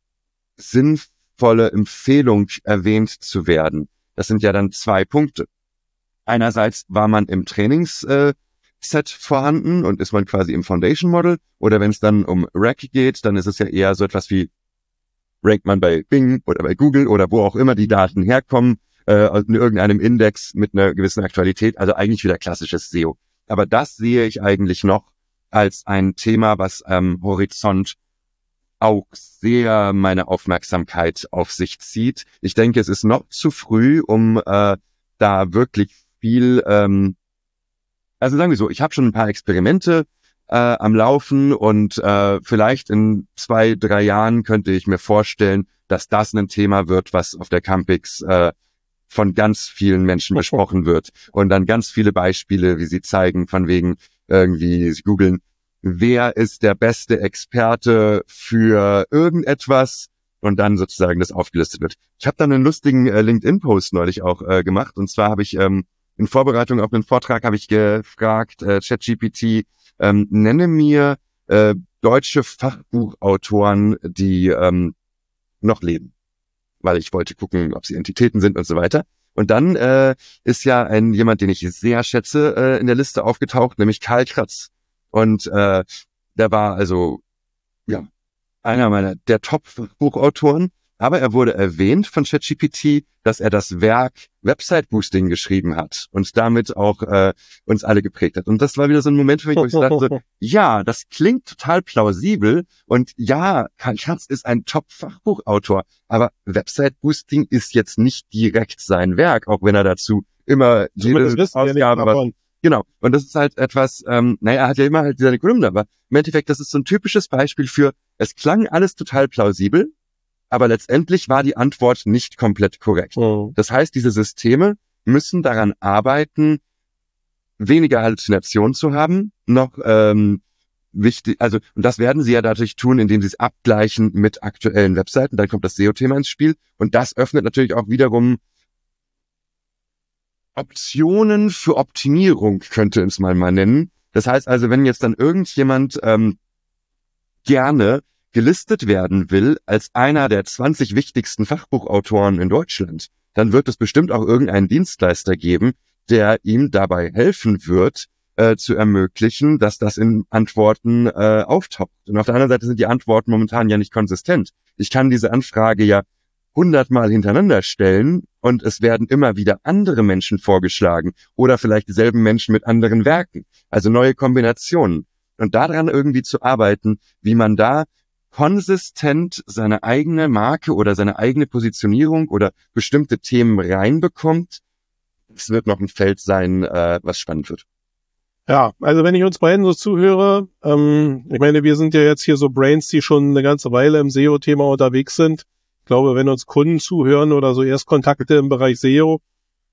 sinnvolle Empfehlung erwähnt zu werden? Das sind ja dann zwei Punkte. Einerseits war man im Trainingsset äh, vorhanden und ist man quasi im Foundation Model, oder wenn es dann um Rank geht, dann ist es ja eher so etwas wie, rankt man bei Bing oder bei Google oder wo auch immer die Daten herkommen, äh, in irgendeinem Index mit einer gewissen Aktualität, also eigentlich wieder klassisches S E O. Aber das sehe ich eigentlich noch als ein Thema, was am Horizont auch sehr meine Aufmerksamkeit auf sich zieht. Ich denke, es ist noch zu früh, um äh, da wirklich viel, ähm, also sagen wir so, ich habe schon ein paar Experimente äh, am Laufen und äh, vielleicht in zwei, drei Jahren könnte ich mir vorstellen, dass das ein Thema wird, was auf der Campix äh, von ganz vielen Menschen besprochen wird. Und dann ganz viele Beispiele, wie sie zeigen, von wegen irgendwie, sie googeln, wer ist der beste Experte für irgendetwas und dann sozusagen das aufgelistet wird. Ich habe dann einen lustigen äh, LinkedIn-Post neulich auch äh, gemacht, und zwar habe ich ähm, in Vorbereitung auf einen Vortrag habe ich gefragt, äh, ChatGPT, ähm, nenne mir äh, deutsche Fachbuchautoren, die ähm, noch leben, weil ich wollte gucken, ob sie Entitäten sind und so weiter. Und dann äh, ist ja ein jemand, den ich sehr schätze, äh, in der Liste aufgetaucht, nämlich Karl Kratz. Und äh, der war also ja einer meiner der Top-Buchautoren. Aber er wurde erwähnt von ChatGPT, dass er das Werk Website Boosting geschrieben hat und damit auch äh, uns alle geprägt hat. Und das war wieder so ein Moment für mich, wo ich dachte, so, ja, das klingt total plausibel. Und ja, Karl Schatz ist ein Top-Fachbuchautor, aber Website Boosting ist jetzt nicht direkt sein Werk, auch wenn er dazu immer jede Ausgabe was. Genau. Und das ist halt etwas, ähm, naja, er hat ja immer halt seine Kolumne, aber im Endeffekt, das ist so ein typisches Beispiel für, es klang alles total plausibel, aber letztendlich war die Antwort nicht komplett korrekt. Oh. Das heißt, diese Systeme müssen daran arbeiten, weniger Halluzination zu haben, noch ähm, wichtig, also, und das werden sie ja dadurch tun, indem sie es abgleichen mit aktuellen Webseiten, dann kommt das S E O-Thema ins Spiel und das öffnet natürlich auch wiederum Optionen für Optimierung, könnte es mal mal nennen. Das heißt also, wenn jetzt dann irgendjemand ähm, gerne gelistet werden will als einer der zwanzig wichtigsten Fachbuchautoren in Deutschland, dann wird es bestimmt auch irgendeinen Dienstleister geben, der ihm dabei helfen wird, äh, zu ermöglichen, dass das in Antworten äh, auftaucht. Und auf der anderen Seite sind die Antworten momentan ja nicht konsistent. Ich kann diese Anfrage ja hundertmal hintereinander stellen und es werden immer wieder andere Menschen vorgeschlagen oder vielleicht dieselben Menschen mit anderen Werken, also neue Kombinationen. Und daran irgendwie zu arbeiten, wie man da konsistent seine eigene Marke oder seine eigene Positionierung oder bestimmte Themen reinbekommt, es wird noch ein Feld sein, äh, was spannend wird. Ja, also wenn ich uns beiden so zuhöre, ähm, ich meine, wir sind ja jetzt hier so Brains, die schon eine ganze Weile im S E O-Thema unterwegs sind. Ich glaube, wenn uns Kunden zuhören oder so Erstkontakte im Bereich S E O,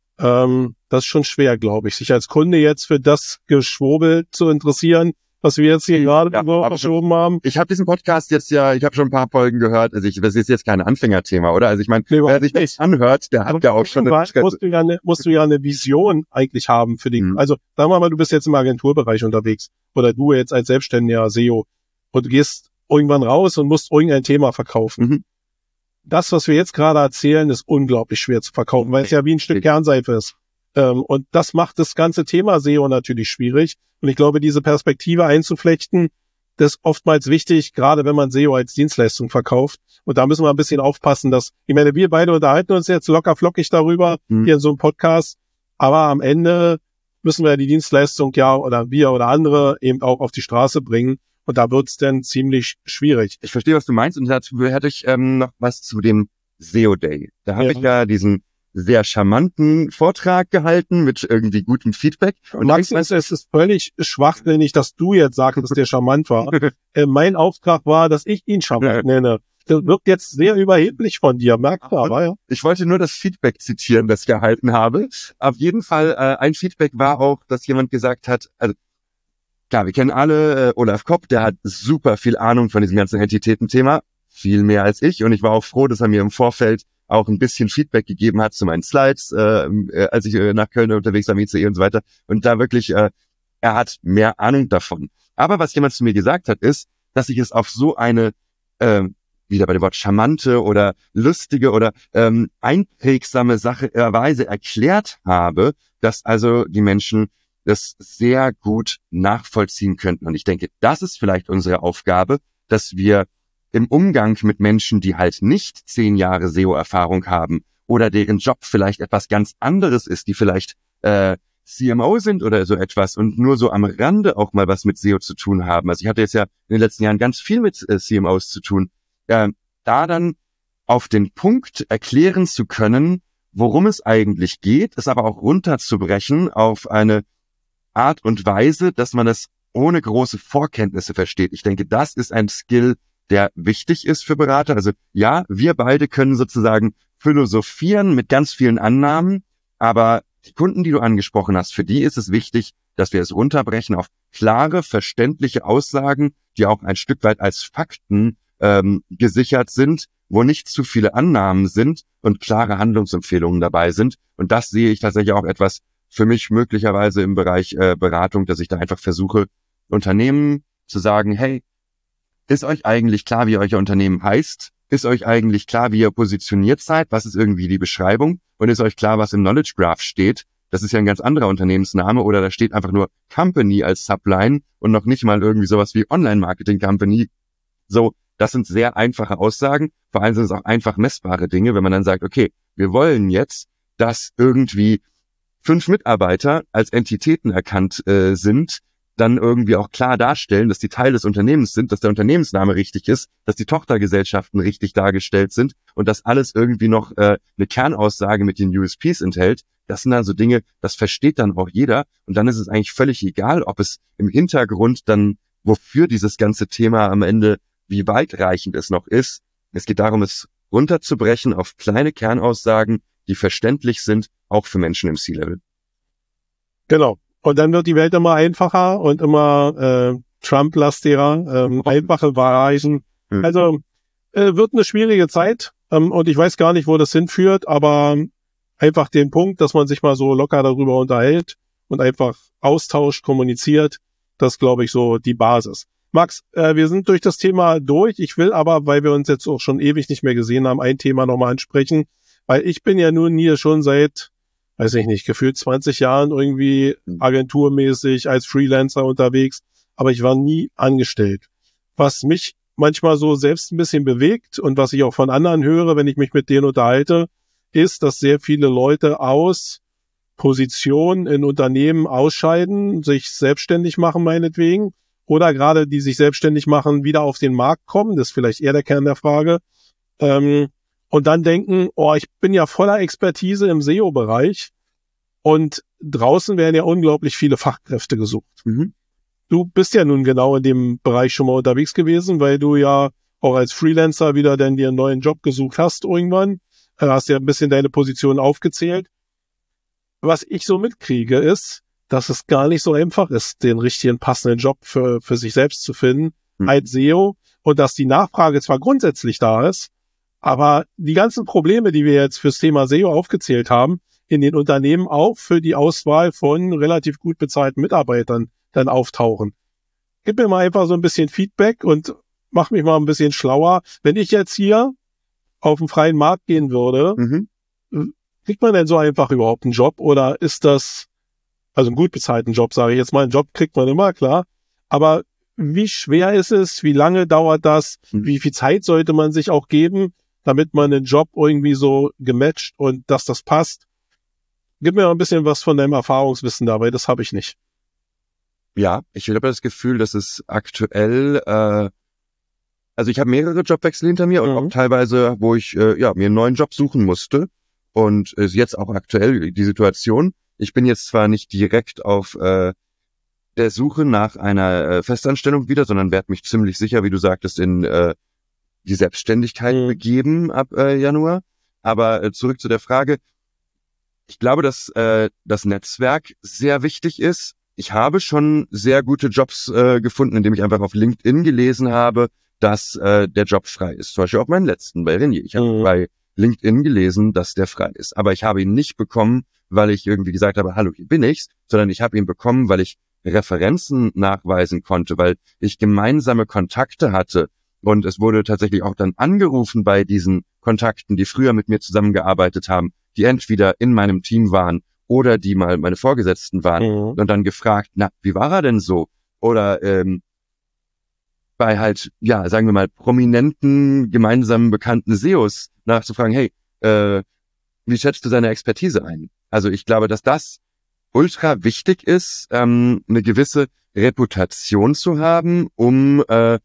ähm, das ist schon schwer, glaube ich, sich als Kunde jetzt für das Geschwurbel zu interessieren, was wir jetzt hier gerade ja, so verschoben haben. Ich habe diesen Podcast jetzt ja, ich habe schon ein paar Folgen gehört, also ich, das ist jetzt kein Anfängerthema, oder? Also ich meine, nee, wer sich das anhört, der hat ja auch schon eine musst du ja eine, musst du ja eine Vision eigentlich haben für die, mhm. Also sagen wir mal, du bist jetzt im Agenturbereich unterwegs oder du jetzt als selbstständiger S E O und du gehst irgendwann raus und musst irgendein Thema verkaufen. Mhm. Das, was wir jetzt gerade erzählen, ist unglaublich schwer zu verkaufen, weil es ja wie ein Stück Kernseife ist. Ähm, und das macht das ganze Thema S E O natürlich schwierig. Und ich glaube, diese Perspektive einzuflechten, das ist oftmals wichtig, gerade wenn man S E O als Dienstleistung verkauft. Und da müssen wir ein bisschen aufpassen, dass, ich meine, wir beide unterhalten uns jetzt locker flockig darüber, mhm. hier in so einem Podcast. Aber am Ende müssen wir die Dienstleistung ja oder wir oder andere eben auch auf die Straße bringen. Und da wird's dann ziemlich schwierig. Ich verstehe, was du meinst. Und dazu hätte ich ähm, noch was zu dem S E O Day. Da habe ja. ich ja diesen sehr charmanten Vortrag gehalten mit irgendwie gutem Feedback. Und Max, es ist völlig schwachsinnig, dass du jetzt sagst, dass der charmant war. äh, mein Auftrag war, dass ich ihn charmant nenne. Das wirkt jetzt sehr überheblich von dir, merkbar. Aber ja. Ich wollte nur das Feedback zitieren, das ich gehalten habe. Auf jeden Fall, äh, ein Feedback war auch, dass jemand gesagt hat, also klar, wir kennen alle äh, Olaf Kopp, der hat super viel Ahnung von diesem ganzen Entitäten-Thema, viel mehr als ich. Und ich war auch froh, dass er mir im Vorfeld auch ein bisschen Feedback gegeben hat zu meinen Slides, äh, äh, als ich äh, nach Köln unterwegs war, im I C E und so weiter. Und da wirklich, äh, er hat mehr Ahnung davon. Aber was jemand zu mir gesagt hat, ist, dass ich es auf so eine, äh, wieder bei dem Wort charmante oder lustige oder ähm, einprägsame Sache, äh, Weise erklärt habe, dass also die Menschen das sehr gut nachvollziehen könnten. Und ich denke, das ist vielleicht unsere Aufgabe, dass wir im Umgang mit Menschen, die halt nicht zehn Jahre S E O-Erfahrung haben oder deren Job vielleicht etwas ganz anderes ist, die vielleicht äh, C M O sind oder so etwas und nur so am Rande auch mal was mit S E O zu tun haben. Also ich hatte jetzt ja in den letzten Jahren ganz viel mit äh, C M Os zu tun. Äh, da dann auf den Punkt erklären zu können, worum es eigentlich geht, es aber auch runterzubrechen auf eine Art und Weise, dass man es ohne große Vorkenntnisse versteht. Ich denke, das ist ein Skill, der wichtig ist für Berater. Also ja, wir beide können sozusagen philosophieren mit ganz vielen Annahmen, aber die Kunden, die du angesprochen hast, für die ist es wichtig, dass wir es runterbrechen auf klare, verständliche Aussagen, die auch ein Stück weit als Fakten ähm, gesichert sind, wo nicht zu viele Annahmen sind und klare Handlungsempfehlungen dabei sind. Und das sehe ich tatsächlich auch etwas für mich möglicherweise im Bereich äh, Beratung, dass ich da einfach versuche, Unternehmen zu sagen, hey, ist euch eigentlich klar, wie euer Unternehmen heißt? Ist euch eigentlich klar, wie ihr positioniert seid? Was ist irgendwie die Beschreibung? Und ist euch klar, was im Knowledge Graph steht? Das ist ja ein ganz anderer Unternehmensname oder da steht einfach nur Company als Subline und noch nicht mal irgendwie sowas wie Online Marketing Company. So, Das sind sehr einfache Aussagen, vor allem sind es auch einfach messbare Dinge, wenn man dann sagt, okay, wir wollen jetzt, dass irgendwie fünf Mitarbeiter als Entitäten erkannt äh, sind, dann irgendwie auch klar darstellen, dass die Teil des Unternehmens sind, dass der Unternehmensname richtig ist, dass die Tochtergesellschaften richtig dargestellt sind und dass alles irgendwie noch äh, eine Kernaussage mit den U S Ps enthält. Das sind dann so Dinge, das versteht dann auch jeder und dann ist es eigentlich völlig egal, ob es im Hintergrund dann, wofür dieses ganze Thema am Ende, wie weitreichend es noch ist. Es geht darum, es runterzubrechen auf kleine Kernaussagen, die verständlich sind, auch für Menschen im C-Level. Genau. Und dann wird die Welt immer einfacher und immer äh, Trump-lastiger, ähm, einfache Bereichen. Mhm. Also äh, wird eine schwierige Zeit ähm, und ich weiß gar nicht, wo das hinführt, aber einfach den Punkt, dass man sich mal so locker darüber unterhält und einfach austauscht, kommuniziert, das glaube ich so die Basis. Max, äh, wir sind durch das Thema durch. Ich will aber, weil wir uns jetzt auch schon ewig nicht mehr gesehen haben, ein Thema nochmal ansprechen, weil ich bin ja nun hier schon seit weiß ich nicht, gefühlt zwanzig Jahren irgendwie agenturmäßig als Freelancer unterwegs, aber ich war nie angestellt. Was mich manchmal so selbst ein bisschen bewegt und was ich auch von anderen höre, wenn ich mich mit denen unterhalte, ist, dass sehr viele Leute aus Positionen in Unternehmen ausscheiden, sich selbstständig machen meinetwegen, oder gerade die sich selbstständig machen, wieder auf den Markt kommen, das ist vielleicht eher der Kern der Frage, ähm, und dann denken, oh, ich bin ja voller Expertise im S E O-Bereich und draußen werden ja unglaublich viele Fachkräfte gesucht. Mhm. Du bist ja nun genau in dem Bereich schon mal unterwegs gewesen, weil du ja auch als Freelancer wieder dann dir einen neuen Job gesucht hast irgendwann. Du hast ja ein bisschen deine Position aufgezählt. Was ich so mitkriege ist, dass es gar nicht so einfach ist, den richtigen passenden Job für, für sich selbst zu finden mhm. als S E O und dass die Nachfrage zwar grundsätzlich da ist, aber die ganzen Probleme, die wir jetzt fürs Thema S E O aufgezählt haben, in den Unternehmen auch für die Auswahl von relativ gut bezahlten Mitarbeitern dann auftauchen. Gib mir mal einfach so ein bisschen Feedback und mach mich mal ein bisschen schlauer. Wenn ich jetzt hier auf den freien Markt gehen würde, mhm. kriegt man denn so einfach überhaupt einen Job oder ist das, also einen gut bezahlten Job, sage ich jetzt mal, einen Job kriegt man immer, klar, aber wie schwer ist es, wie lange dauert das, mhm. wie viel Zeit sollte man sich auch geben, damit man den Job irgendwie so gematcht und dass das passt. Gib mir mal ein bisschen was von deinem Erfahrungswissen dabei, das habe ich nicht. Ja, ich habe das Gefühl, dass es aktuell, äh, also ich habe mehrere Jobwechsel hinter mir mhm. und auch teilweise, wo ich äh, ja mir einen neuen Job suchen musste und ist jetzt auch aktuell die Situation. Ich bin jetzt zwar nicht direkt auf äh, der Suche nach einer äh, Festanstellung wieder, sondern werde mich ziemlich sicher, wie du sagtest, in äh, die Selbstständigkeit mhm. begeben ab äh, Januar. Aber äh, zurück zu der Frage. Ich glaube, dass äh, das Netzwerk sehr wichtig ist. Ich habe schon sehr gute Jobs äh, gefunden, indem ich einfach auf LinkedIn gelesen habe, dass äh, der Job frei ist. Zum Beispiel auch meinen letzten bei Renier. Ich habe mhm. bei LinkedIn gelesen, dass der frei ist. Aber ich habe ihn nicht bekommen, weil ich irgendwie gesagt habe, hallo, hier bin ich, sondern ich habe ihn bekommen, weil ich Referenzen nachweisen konnte, weil ich gemeinsame Kontakte hatte. Und es wurde tatsächlich auch dann angerufen bei diesen Kontakten, die früher mit mir zusammengearbeitet haben, die entweder in meinem Team waren oder die mal meine Vorgesetzten waren mhm. und dann gefragt, na, wie war er denn so? Oder ähm, bei halt, ja, sagen wir mal, prominenten, gemeinsamen bekannten S E Os nachzufragen, hey, äh, wie schätzt du seine Expertise ein? Also ich glaube, dass das ultra wichtig ist, ähm, eine gewisse Reputation zu haben, um äh,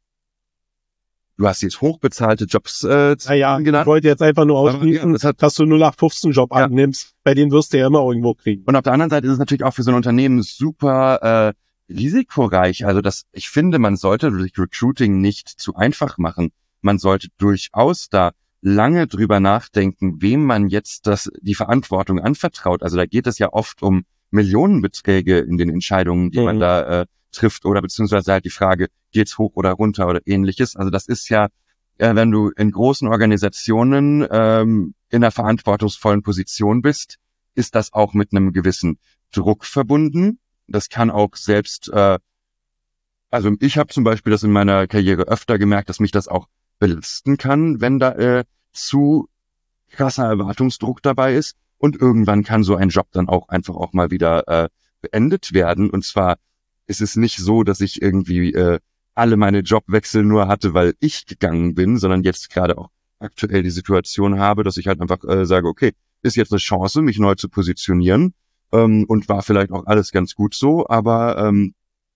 du hast jetzt hochbezahlte Jobs äh, naja, genannt. Ich wollte jetzt einfach nur ausschließen, ja, das dass du null acht fünfzehn Job ja. annimmst. Bei denen wirst du ja immer irgendwo kriegen. Und auf der anderen Seite ist es natürlich auch für so ein Unternehmen super äh, risikoreich. Also das, ich finde, man sollte Recruiting nicht zu einfach machen. Man sollte durchaus da lange drüber nachdenken, wem man jetzt das die Verantwortung anvertraut. Also da geht es ja oft um Millionenbeträge in den Entscheidungen, die mhm. man da äh, trifft oder beziehungsweise halt die Frage, geht's hoch oder runter oder ähnliches. Also das ist ja, äh, wenn du in großen Organisationen ähm, in einer verantwortungsvollen Position bist, ist das auch mit einem gewissen Druck verbunden. Das kann auch selbst, äh, also ich habe zum Beispiel das in meiner Karriere öfter gemerkt, dass mich das auch belasten kann, wenn da äh, zu krasser Erwartungsdruck dabei ist. Und irgendwann kann so ein Job dann auch einfach auch mal wieder äh, beendet werden. Und zwar ist es nicht so, dass ich irgendwie äh, alle meine Jobwechsel nur hatte, weil ich gegangen bin, sondern jetzt gerade auch aktuell die Situation habe, dass ich halt einfach äh, sage, okay, ist jetzt eine Chance, mich neu zu positionieren, ähm, und war vielleicht auch alles ganz gut so, aber ähm,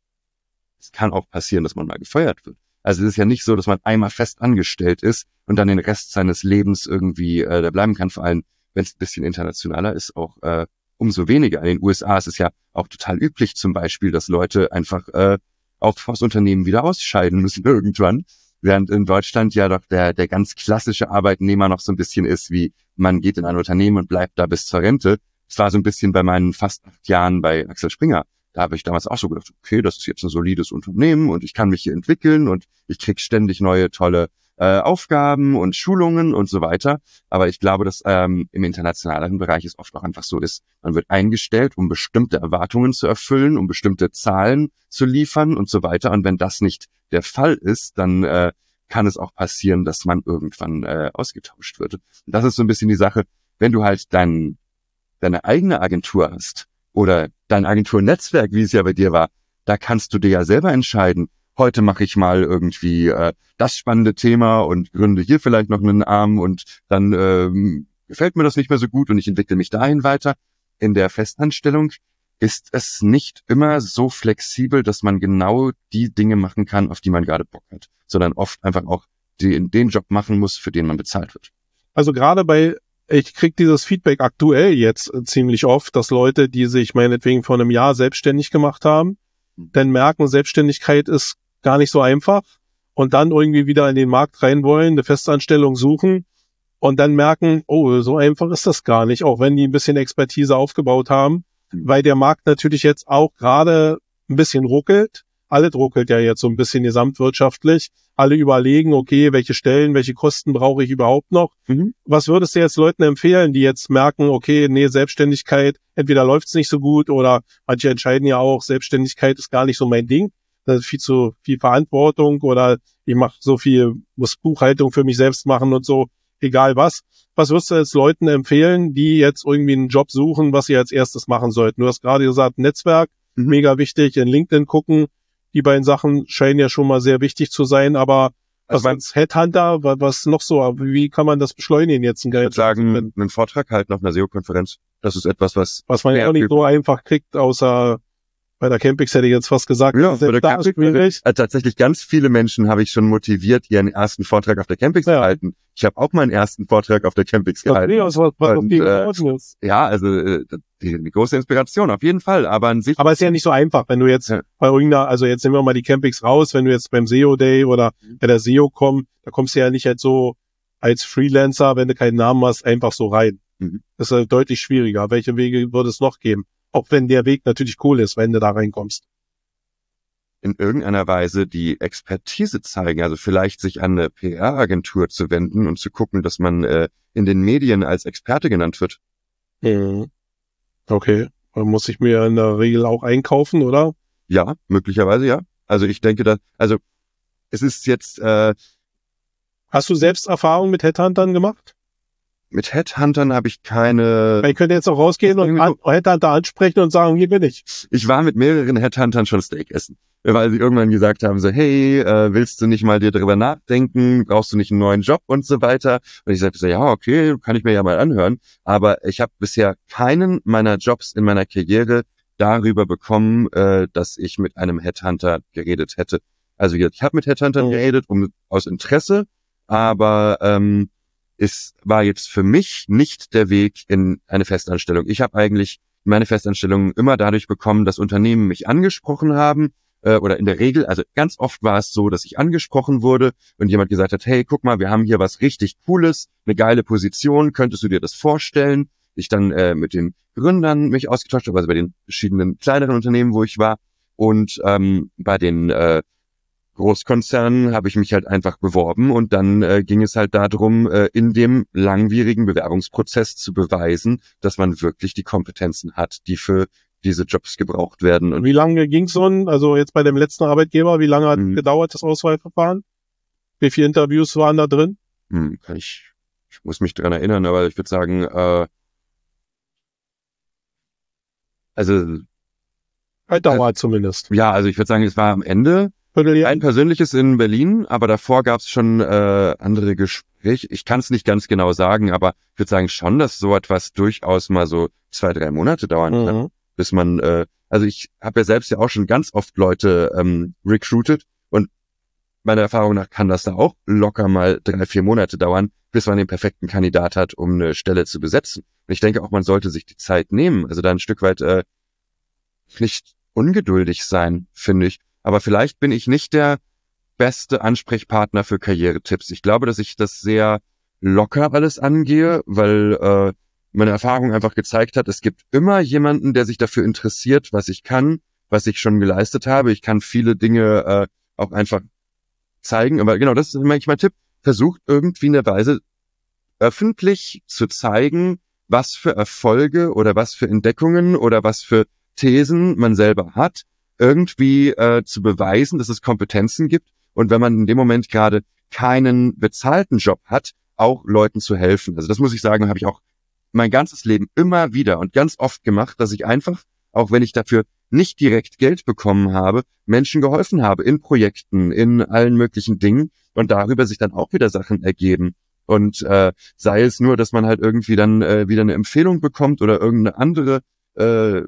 es kann auch passieren, dass man mal gefeuert wird. Also es ist ja nicht so, dass man einmal fest angestellt ist und dann den Rest seines Lebens irgendwie äh, da bleiben kann, vor allem wenn es ein bisschen internationaler ist, auch äh, umso weniger. In den U S A ist es ja auch total üblich zum Beispiel, dass Leute einfach äh, auch aus Unternehmen wieder ausscheiden müssen irgendwann, während in Deutschland ja doch der der ganz klassische Arbeitnehmer noch so ein bisschen ist, wie man geht in ein Unternehmen und bleibt da bis zur Rente. Es war so ein bisschen bei meinen fast acht Jahren bei Axel Springer. Da habe ich damals auch so gedacht, okay, das ist jetzt ein solides Unternehmen und ich kann mich hier entwickeln und ich krieg ständig neue tolle äh, Aufgaben und Schulungen und so weiter. Aber ich glaube, dass ähm, im internationalen Bereich es oft auch einfach so ist, man wird eingestellt, um bestimmte Erwartungen zu erfüllen, um bestimmte Zahlen zu liefern und so weiter. Und wenn das nicht der Fall ist, dann äh, kann es auch passieren, dass man irgendwann äh, ausgetauscht wird. Und das ist so ein bisschen die Sache, wenn du halt dein, deine eigene Agentur hast, oder dein Agenturnetzwerk, wie es ja bei dir war, da kannst du dir ja selber entscheiden, heute mache ich mal irgendwie äh, das spannende Thema und gründe hier vielleicht noch einen Arm und dann ähm, gefällt mir das nicht mehr so gut und ich entwickle mich dahin weiter. In der Festanstellung ist es nicht immer so flexibel, dass man genau die Dinge machen kann, auf die man gerade Bock hat, sondern oft einfach auch die, den Job machen muss, für den man bezahlt wird. Also gerade bei Ich krieg dieses Feedback aktuell jetzt äh, ziemlich oft, dass Leute, die sich meinetwegen vor einem Jahr selbstständig gemacht haben, dann merken, Selbstständigkeit ist gar nicht so einfach und dann irgendwie wieder in den Markt rein wollen, eine Festanstellung suchen und dann merken, oh, so einfach ist das gar nicht, auch wenn die ein bisschen Expertise aufgebaut haben, weil der Markt natürlich jetzt auch gerade ein bisschen ruckelt. Alles ruckelt ja jetzt so ein bisschen gesamtwirtschaftlich. Alle überlegen, okay, welche Stellen, welche Kosten brauche ich überhaupt noch? Mhm. Was würdest du jetzt Leuten empfehlen, die jetzt merken, okay, nee, Selbstständigkeit, entweder läuft es nicht so gut oder manche entscheiden ja auch, Selbstständigkeit ist gar nicht so mein Ding. Das ist viel zu viel Verantwortung oder ich mache so viel, muss Buchhaltung für mich selbst machen und so, egal was. Was würdest du jetzt Leuten empfehlen, die jetzt irgendwie einen Job suchen, was sie als erstes machen sollten? Du hast gerade gesagt, Netzwerk, mhm. mega wichtig, in LinkedIn gucken. Die beiden Sachen scheinen ja schon mal sehr wichtig zu sein, aber was also als Headhunter, was noch so, wie kann man das beschleunigen jetzt? Ich würde sagen, einen Vortrag halten auf einer S E O-Konferenz. Das ist etwas, was... Was man ja auch nicht so einfach kriegt, außer bei der Campix hätte ich jetzt fast gesagt. Ja, bei der Campix, äh, tatsächlich ganz viele Menschen habe ich schon motiviert, ihren ersten Vortrag auf der Campix ja. zu halten. Ich habe auch meinen ersten Vortrag auf der Campix gehalten. Nee, was, was und, äh, ist. Ja, also äh, die, die große Inspiration, auf jeden Fall. Aber an sich. Aber ist ja nicht so einfach, wenn du jetzt ja. bei irgendeiner, also jetzt nehmen wir mal die Campix raus, wenn du jetzt beim S E O Day oder mhm. bei der S E O kommst, da kommst du ja nicht jetzt so als Freelancer, wenn du keinen Namen hast, einfach so rein. Mhm. Das ist halt deutlich schwieriger. Welche Wege würde es noch geben? Auch wenn der Weg natürlich cool ist, wenn du da reinkommst. In irgendeiner Weise die Expertise zeigen, also vielleicht sich an eine P R-Agentur zu wenden und zu gucken, dass man äh, in den Medien als Experte genannt wird. Mhm. Okay, dann muss ich mir in der Regel auch einkaufen, oder? Ja, möglicherweise ja. Also ich denke, dass, also es ist jetzt... Äh, Hast du selbst Erfahrung mit Headhuntern gemacht? Mit Headhuntern habe ich keine... Ich könnte jetzt auch rausgehen und an, Headhunter ansprechen und sagen, hier bin ich. Ich war mit mehreren Headhuntern schon Steak essen, weil sie irgendwann gesagt haben, so, hey, äh, willst du nicht mal dir darüber nachdenken? Brauchst du nicht einen neuen Job und so weiter? Und ich sagte so, ja, okay, kann ich mir ja mal anhören. Aber ich habe bisher keinen meiner Jobs in meiner Karriere darüber bekommen, äh, dass ich mit einem Headhunter geredet hätte. Also ich habe mit Headhuntern oh. geredet, um aus Interesse, aber... ähm, es war jetzt für mich nicht der Weg in eine Festanstellung. Ich habe eigentlich meine Festanstellung immer dadurch bekommen, dass Unternehmen mich angesprochen haben äh, oder in der Regel, also ganz oft war es so, dass ich angesprochen wurde und jemand gesagt hat, hey, guck mal, wir haben hier was richtig Cooles, eine geile Position, könntest du dir das vorstellen? Ich dann äh, mit den Gründern mich ausgetauscht habe, also bei den verschiedenen kleineren Unternehmen, wo ich war und ähm, bei den äh, Großkonzernen habe ich mich halt einfach beworben und dann äh, ging es halt darum, äh, in dem langwierigen Bewerbungsprozess zu beweisen, dass man wirklich die Kompetenzen hat, die für diese Jobs gebraucht werden. Und wie lange ging es so? Also jetzt bei dem letzten Arbeitgeber, wie lange hat hm. gedauert das Auswahlverfahren? Wie viele Interviews waren da drin? Hm, kann ich, ich muss mich dran erinnern, aber ich würde sagen, äh, also Halt dauert äh, zumindest. Ja, also ich würde sagen, es war am Ende Ein persönliches in Berlin, aber davor gab es schon äh, andere Gespräche. Ich kann es nicht ganz genau sagen, aber ich würde sagen schon, dass so etwas durchaus mal so zwei, drei Monate dauern kann, mhm. bis man, äh, also ich habe ja selbst ja auch schon ganz oft Leute ähm, recruited und meiner Erfahrung nach kann das da auch locker mal drei, vier Monate dauern, bis man den perfekten Kandidat hat, um eine Stelle zu besetzen. Und ich denke auch, man sollte sich die Zeit nehmen, also da ein Stück weit äh, nicht ungeduldig sein, finde ich. Aber vielleicht bin ich nicht der beste Ansprechpartner für Karrieretipps. Ich glaube, dass ich das sehr locker alles angehe, weil äh, meine Erfahrung einfach gezeigt hat, es gibt immer jemanden, der sich dafür interessiert, was ich kann, was ich schon geleistet habe. Ich kann viele Dinge äh, auch einfach zeigen. Aber genau, das ist eigentlich mein Tipp. Versucht irgendwie in der Weise öffentlich zu zeigen, was für Erfolge oder was für Entdeckungen oder was für Thesen man selber hat, irgendwie äh, zu beweisen, dass es Kompetenzen gibt und wenn man in dem Moment gerade keinen bezahlten Job hat, auch Leuten zu helfen. Also das muss ich sagen, habe ich auch mein ganzes Leben immer wieder und ganz oft gemacht, dass ich einfach, auch wenn ich dafür nicht direkt Geld bekommen habe, Menschen geholfen habe in Projekten, in allen möglichen Dingen und darüber sich dann auch wieder Sachen ergeben. Und äh, sei es nur, dass man halt irgendwie dann äh, wieder eine Empfehlung bekommt oder irgendeine andere äh,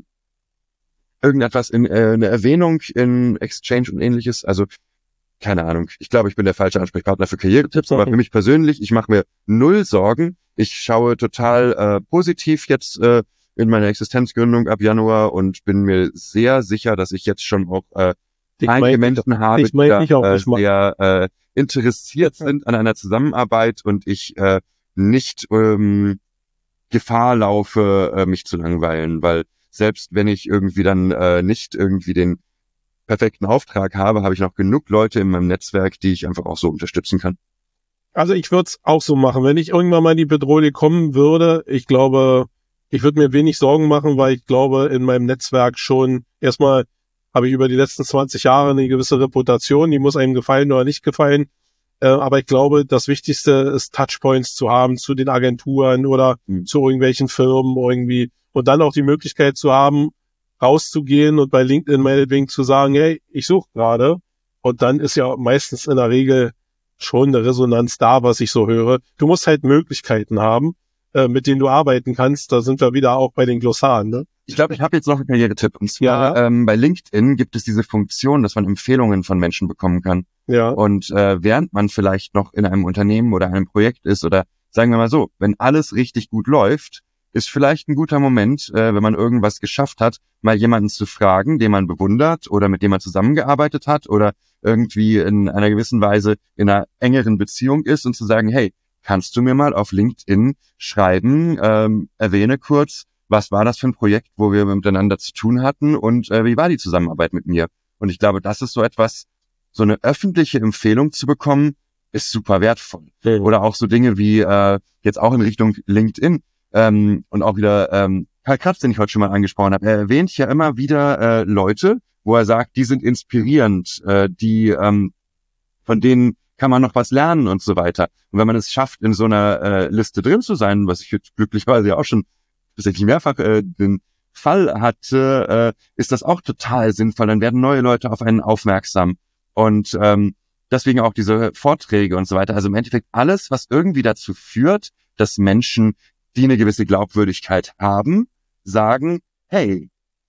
irgendetwas in äh, eine Erwähnung in Exchange und ähnliches. Also keine Ahnung. Ich glaube, ich bin der falsche Ansprechpartner für Karrieretipps, aber für mich persönlich, ich mache mir null Sorgen. Ich schaue total äh, positiv jetzt äh, in meine Existenzgründung ab Januar und bin mir sehr sicher, dass ich jetzt schon auch äh, einige Menschen habe, die da äh, sehr äh, interessiert sind an einer Zusammenarbeit und ich äh, nicht ähm, Gefahr laufe, äh, mich zu langweilen, weil selbst wenn ich irgendwie dann äh, nicht irgendwie den perfekten Auftrag habe, habe ich noch genug Leute in meinem Netzwerk, die ich einfach auch so unterstützen kann. Also ich würde es auch so machen. Wenn ich irgendwann mal in die Bedrohung kommen würde, ich glaube, ich würde mir wenig Sorgen machen, weil ich glaube, in meinem Netzwerk schon, erstmal habe ich über die letzten zwanzig Jahre eine gewisse Reputation, die muss einem gefallen oder nicht gefallen. Äh, aber ich glaube, das Wichtigste ist, Touchpoints zu haben zu den Agenturen oder mhm. zu irgendwelchen Firmen irgendwie. Und dann auch die Möglichkeit zu haben, rauszugehen und bei LinkedIn meinetwegen zu sagen, hey, ich suche gerade. Und dann ist ja meistens in der Regel schon eine Resonanz da, was ich so höre. Du musst halt Möglichkeiten haben, äh, mit denen du arbeiten kannst. Da sind wir wieder auch bei den Glossaren, ne? Ich glaube, ich habe jetzt noch einen Karrieretipp. Und zwar ja. ähm, bei LinkedIn gibt es diese Funktion, dass man Empfehlungen von Menschen bekommen kann. Ja. Und äh, während man vielleicht noch in einem Unternehmen oder einem Projekt ist oder sagen wir mal so, wenn alles richtig gut läuft, ist vielleicht ein guter Moment, äh, wenn man irgendwas geschafft hat, mal jemanden zu fragen, den man bewundert oder mit dem man zusammengearbeitet hat oder irgendwie in einer gewissen Weise in einer engeren Beziehung ist und zu sagen, hey, kannst du mir mal auf LinkedIn schreiben, ähm, erwähne kurz, was war das für ein Projekt, wo wir miteinander zu tun hatten und äh, wie war die Zusammenarbeit mit mir? Und ich glaube, das ist so etwas, so eine öffentliche Empfehlung zu bekommen, ist super wertvoll. Mhm. Oder auch so Dinge wie äh, jetzt auch in Richtung LinkedIn ähm, und auch wieder ähm, Karl Kratz, den ich heute schon mal angesprochen habe. Er erwähnt ja immer wieder äh, Leute, wo er sagt, die sind inspirierend, äh, die ähm, von denen kann man noch was lernen und so weiter. Und wenn man es schafft, in so einer äh, Liste drin zu sein, was ich jetzt glücklicherweise ja auch schon tatsächlich mehrfach äh, den Fall hatte, äh, ist das auch total sinnvoll. Dann werden neue Leute auf einen aufmerksam. Und ähm, deswegen auch diese Vorträge und so weiter. Also im Endeffekt alles, was irgendwie dazu führt, dass Menschen, die eine gewisse Glaubwürdigkeit haben, sagen, hey,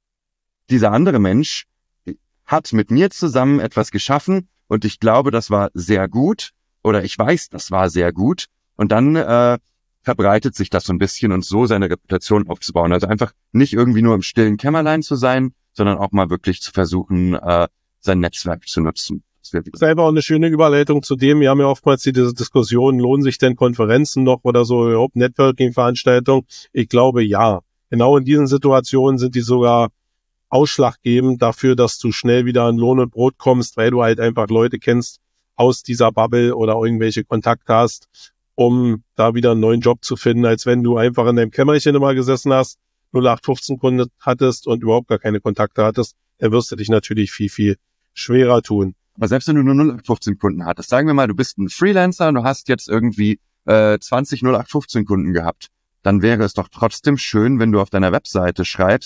dieser andere Mensch hat mit mir zusammen etwas geschaffen und ich glaube, das war sehr gut oder ich weiß, das war sehr gut. Und dann äh, verbreitet sich das so ein bisschen und so seine Reputation aufzubauen. Also einfach nicht irgendwie nur im stillen Kämmerlein zu sein, sondern auch mal wirklich zu versuchen, äh, sein Netzwerk zu nutzen. Das ist selber auch eine schöne Überleitung zu dem, wir haben ja oftmals diese Diskussion, lohnen sich denn Konferenzen noch oder so, überhaupt Networking-Veranstaltungen? Ich glaube, ja. Genau in diesen Situationen sind die sogar ausschlaggebend dafür, dass du schnell wieder an Lohn und Brot kommst, weil du halt einfach Leute kennst aus dieser Bubble oder irgendwelche Kontakte hast, um da wieder einen neuen Job zu finden, als wenn du einfach in deinem Kämmerchen immer gesessen hast, null acht fünfzehn Kunden hattest und überhaupt gar keine Kontakte hattest, dann wirst du dich natürlich viel, viel schwerer tun. Aber selbst wenn du nur null acht fünfzehn Kunden hattest, sagen wir mal, du bist ein Freelancer und du hast jetzt irgendwie äh, zwanzig null acht fünfzehn Kunden gehabt, dann wäre es doch trotzdem schön, wenn du auf deiner Webseite schreibst,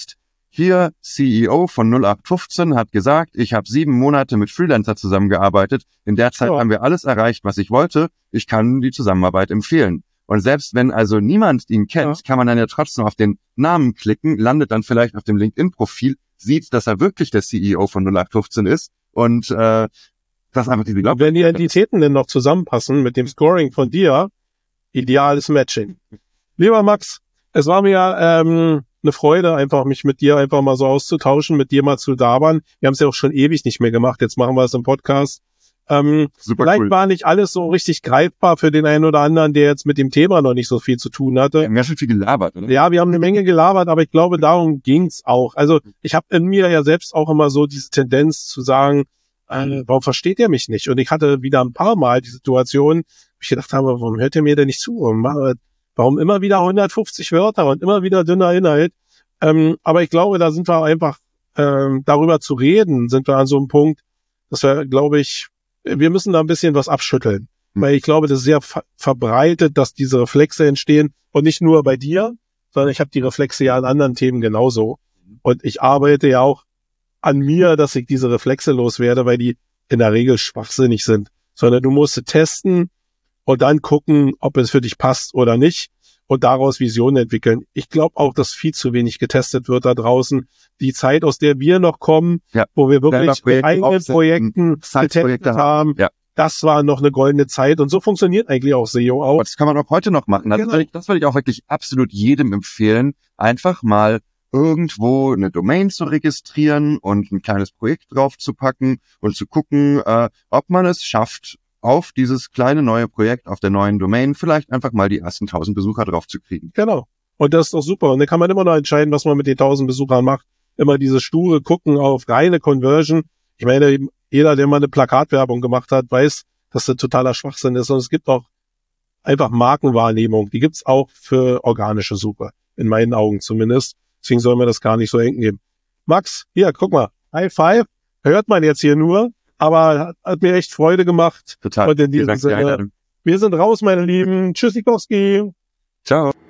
hier C E O von null acht fünfzehn hat gesagt, ich habe sieben Monate mit Freelancer zusammengearbeitet. In der Zeit Ja. haben wir alles erreicht, was ich wollte. Ich kann die Zusammenarbeit empfehlen. Und selbst wenn also niemand ihn kennt, Ja. kann man dann ja trotzdem auf den Namen klicken, landet dann vielleicht auf dem LinkedIn-Profil, sieht, dass er wirklich der C E O von null acht fünfzehn ist und äh, das einfach diese Und wenn die Entitäten denn noch zusammenpassen mit dem Scoring von dir, ideales Matching. Lieber Max, es war mir ähm, eine Freude, einfach mich mit dir einfach mal so auszutauschen, mit dir mal zu labern. Wir haben es ja auch schon ewig nicht mehr gemacht, jetzt machen wir es im Podcast. Ähm, super vielleicht cool. war nicht alles so richtig greifbar für den einen oder anderen, der jetzt mit dem Thema noch nicht so viel zu tun hatte. Wir haben ganz schön viel gelabert, oder? Ja, wir haben eine Menge gelabert, aber ich glaube, darum ging's auch. Also ich habe in mir ja selbst auch immer so diese Tendenz zu sagen, äh, warum versteht er mich nicht? Und ich hatte wieder ein paar Mal die Situation, wo ich gedacht habe, warum hört er mir denn nicht zu? Warum, warum immer wieder hundertfünfzig Wörter und immer wieder dünner Inhalt? Ähm, aber ich glaube, da sind wir einfach, ähm, darüber zu reden, sind wir an so einem Punkt, dass wir, glaube ich, wir müssen da ein bisschen was abschütteln. Hm. Weil ich glaube, das ist sehr ver- verbreitet, dass diese Reflexe entstehen. Und nicht nur bei dir, sondern ich habe die Reflexe ja an anderen Themen genauso. Und ich arbeite ja auch an mir, dass ich diese Reflexe loswerde, weil die in der Regel schwachsinnig sind. Sondern du musst testen und dann gucken, ob es für dich passt oder nicht und daraus Visionen entwickeln. Ich glaube auch, dass viel zu wenig getestet wird da draußen. Die Zeit, aus der wir noch kommen, Ja. wo wir Selber wirklich mit Projekte eigenen aufsetzen, Projekten Side-Projekte getestet haben. haben, Ja. das war noch eine goldene Zeit. Und so funktioniert eigentlich auch S E O auch. Aber das kann man auch heute noch machen. Das, Genau. würde ich, das würde ich auch wirklich absolut jedem empfehlen, einfach mal irgendwo eine Domain zu registrieren und ein kleines Projekt draufzupacken und zu gucken, äh, ob man es schafft, auf dieses kleine neue Projekt, auf der neuen Domain, vielleicht einfach mal die ersten tausend Besucher draufzukriegen. Genau. Und das ist doch super. Und dann kann man immer noch entscheiden, was man mit den tausend Besuchern macht. Immer diese sture Gucken auf reine Conversion. Ich meine, jeder, der mal eine Plakatwerbung gemacht hat, weiß, dass das totaler Schwachsinn ist. Und es gibt auch einfach Markenwahrnehmung. Die gibt's auch für organische Suche. In meinen Augen zumindest. Deswegen soll man das gar nicht so eng nehmen. Max, hier, guck mal. High Five. Hört man jetzt hier nur. Aber hat, hat mir echt Freude gemacht. Total. Und in Vielen diesem Dank für die Sinne, Einladung. wir sind raus, meine Lieben. Tschüssikowski. Ciao.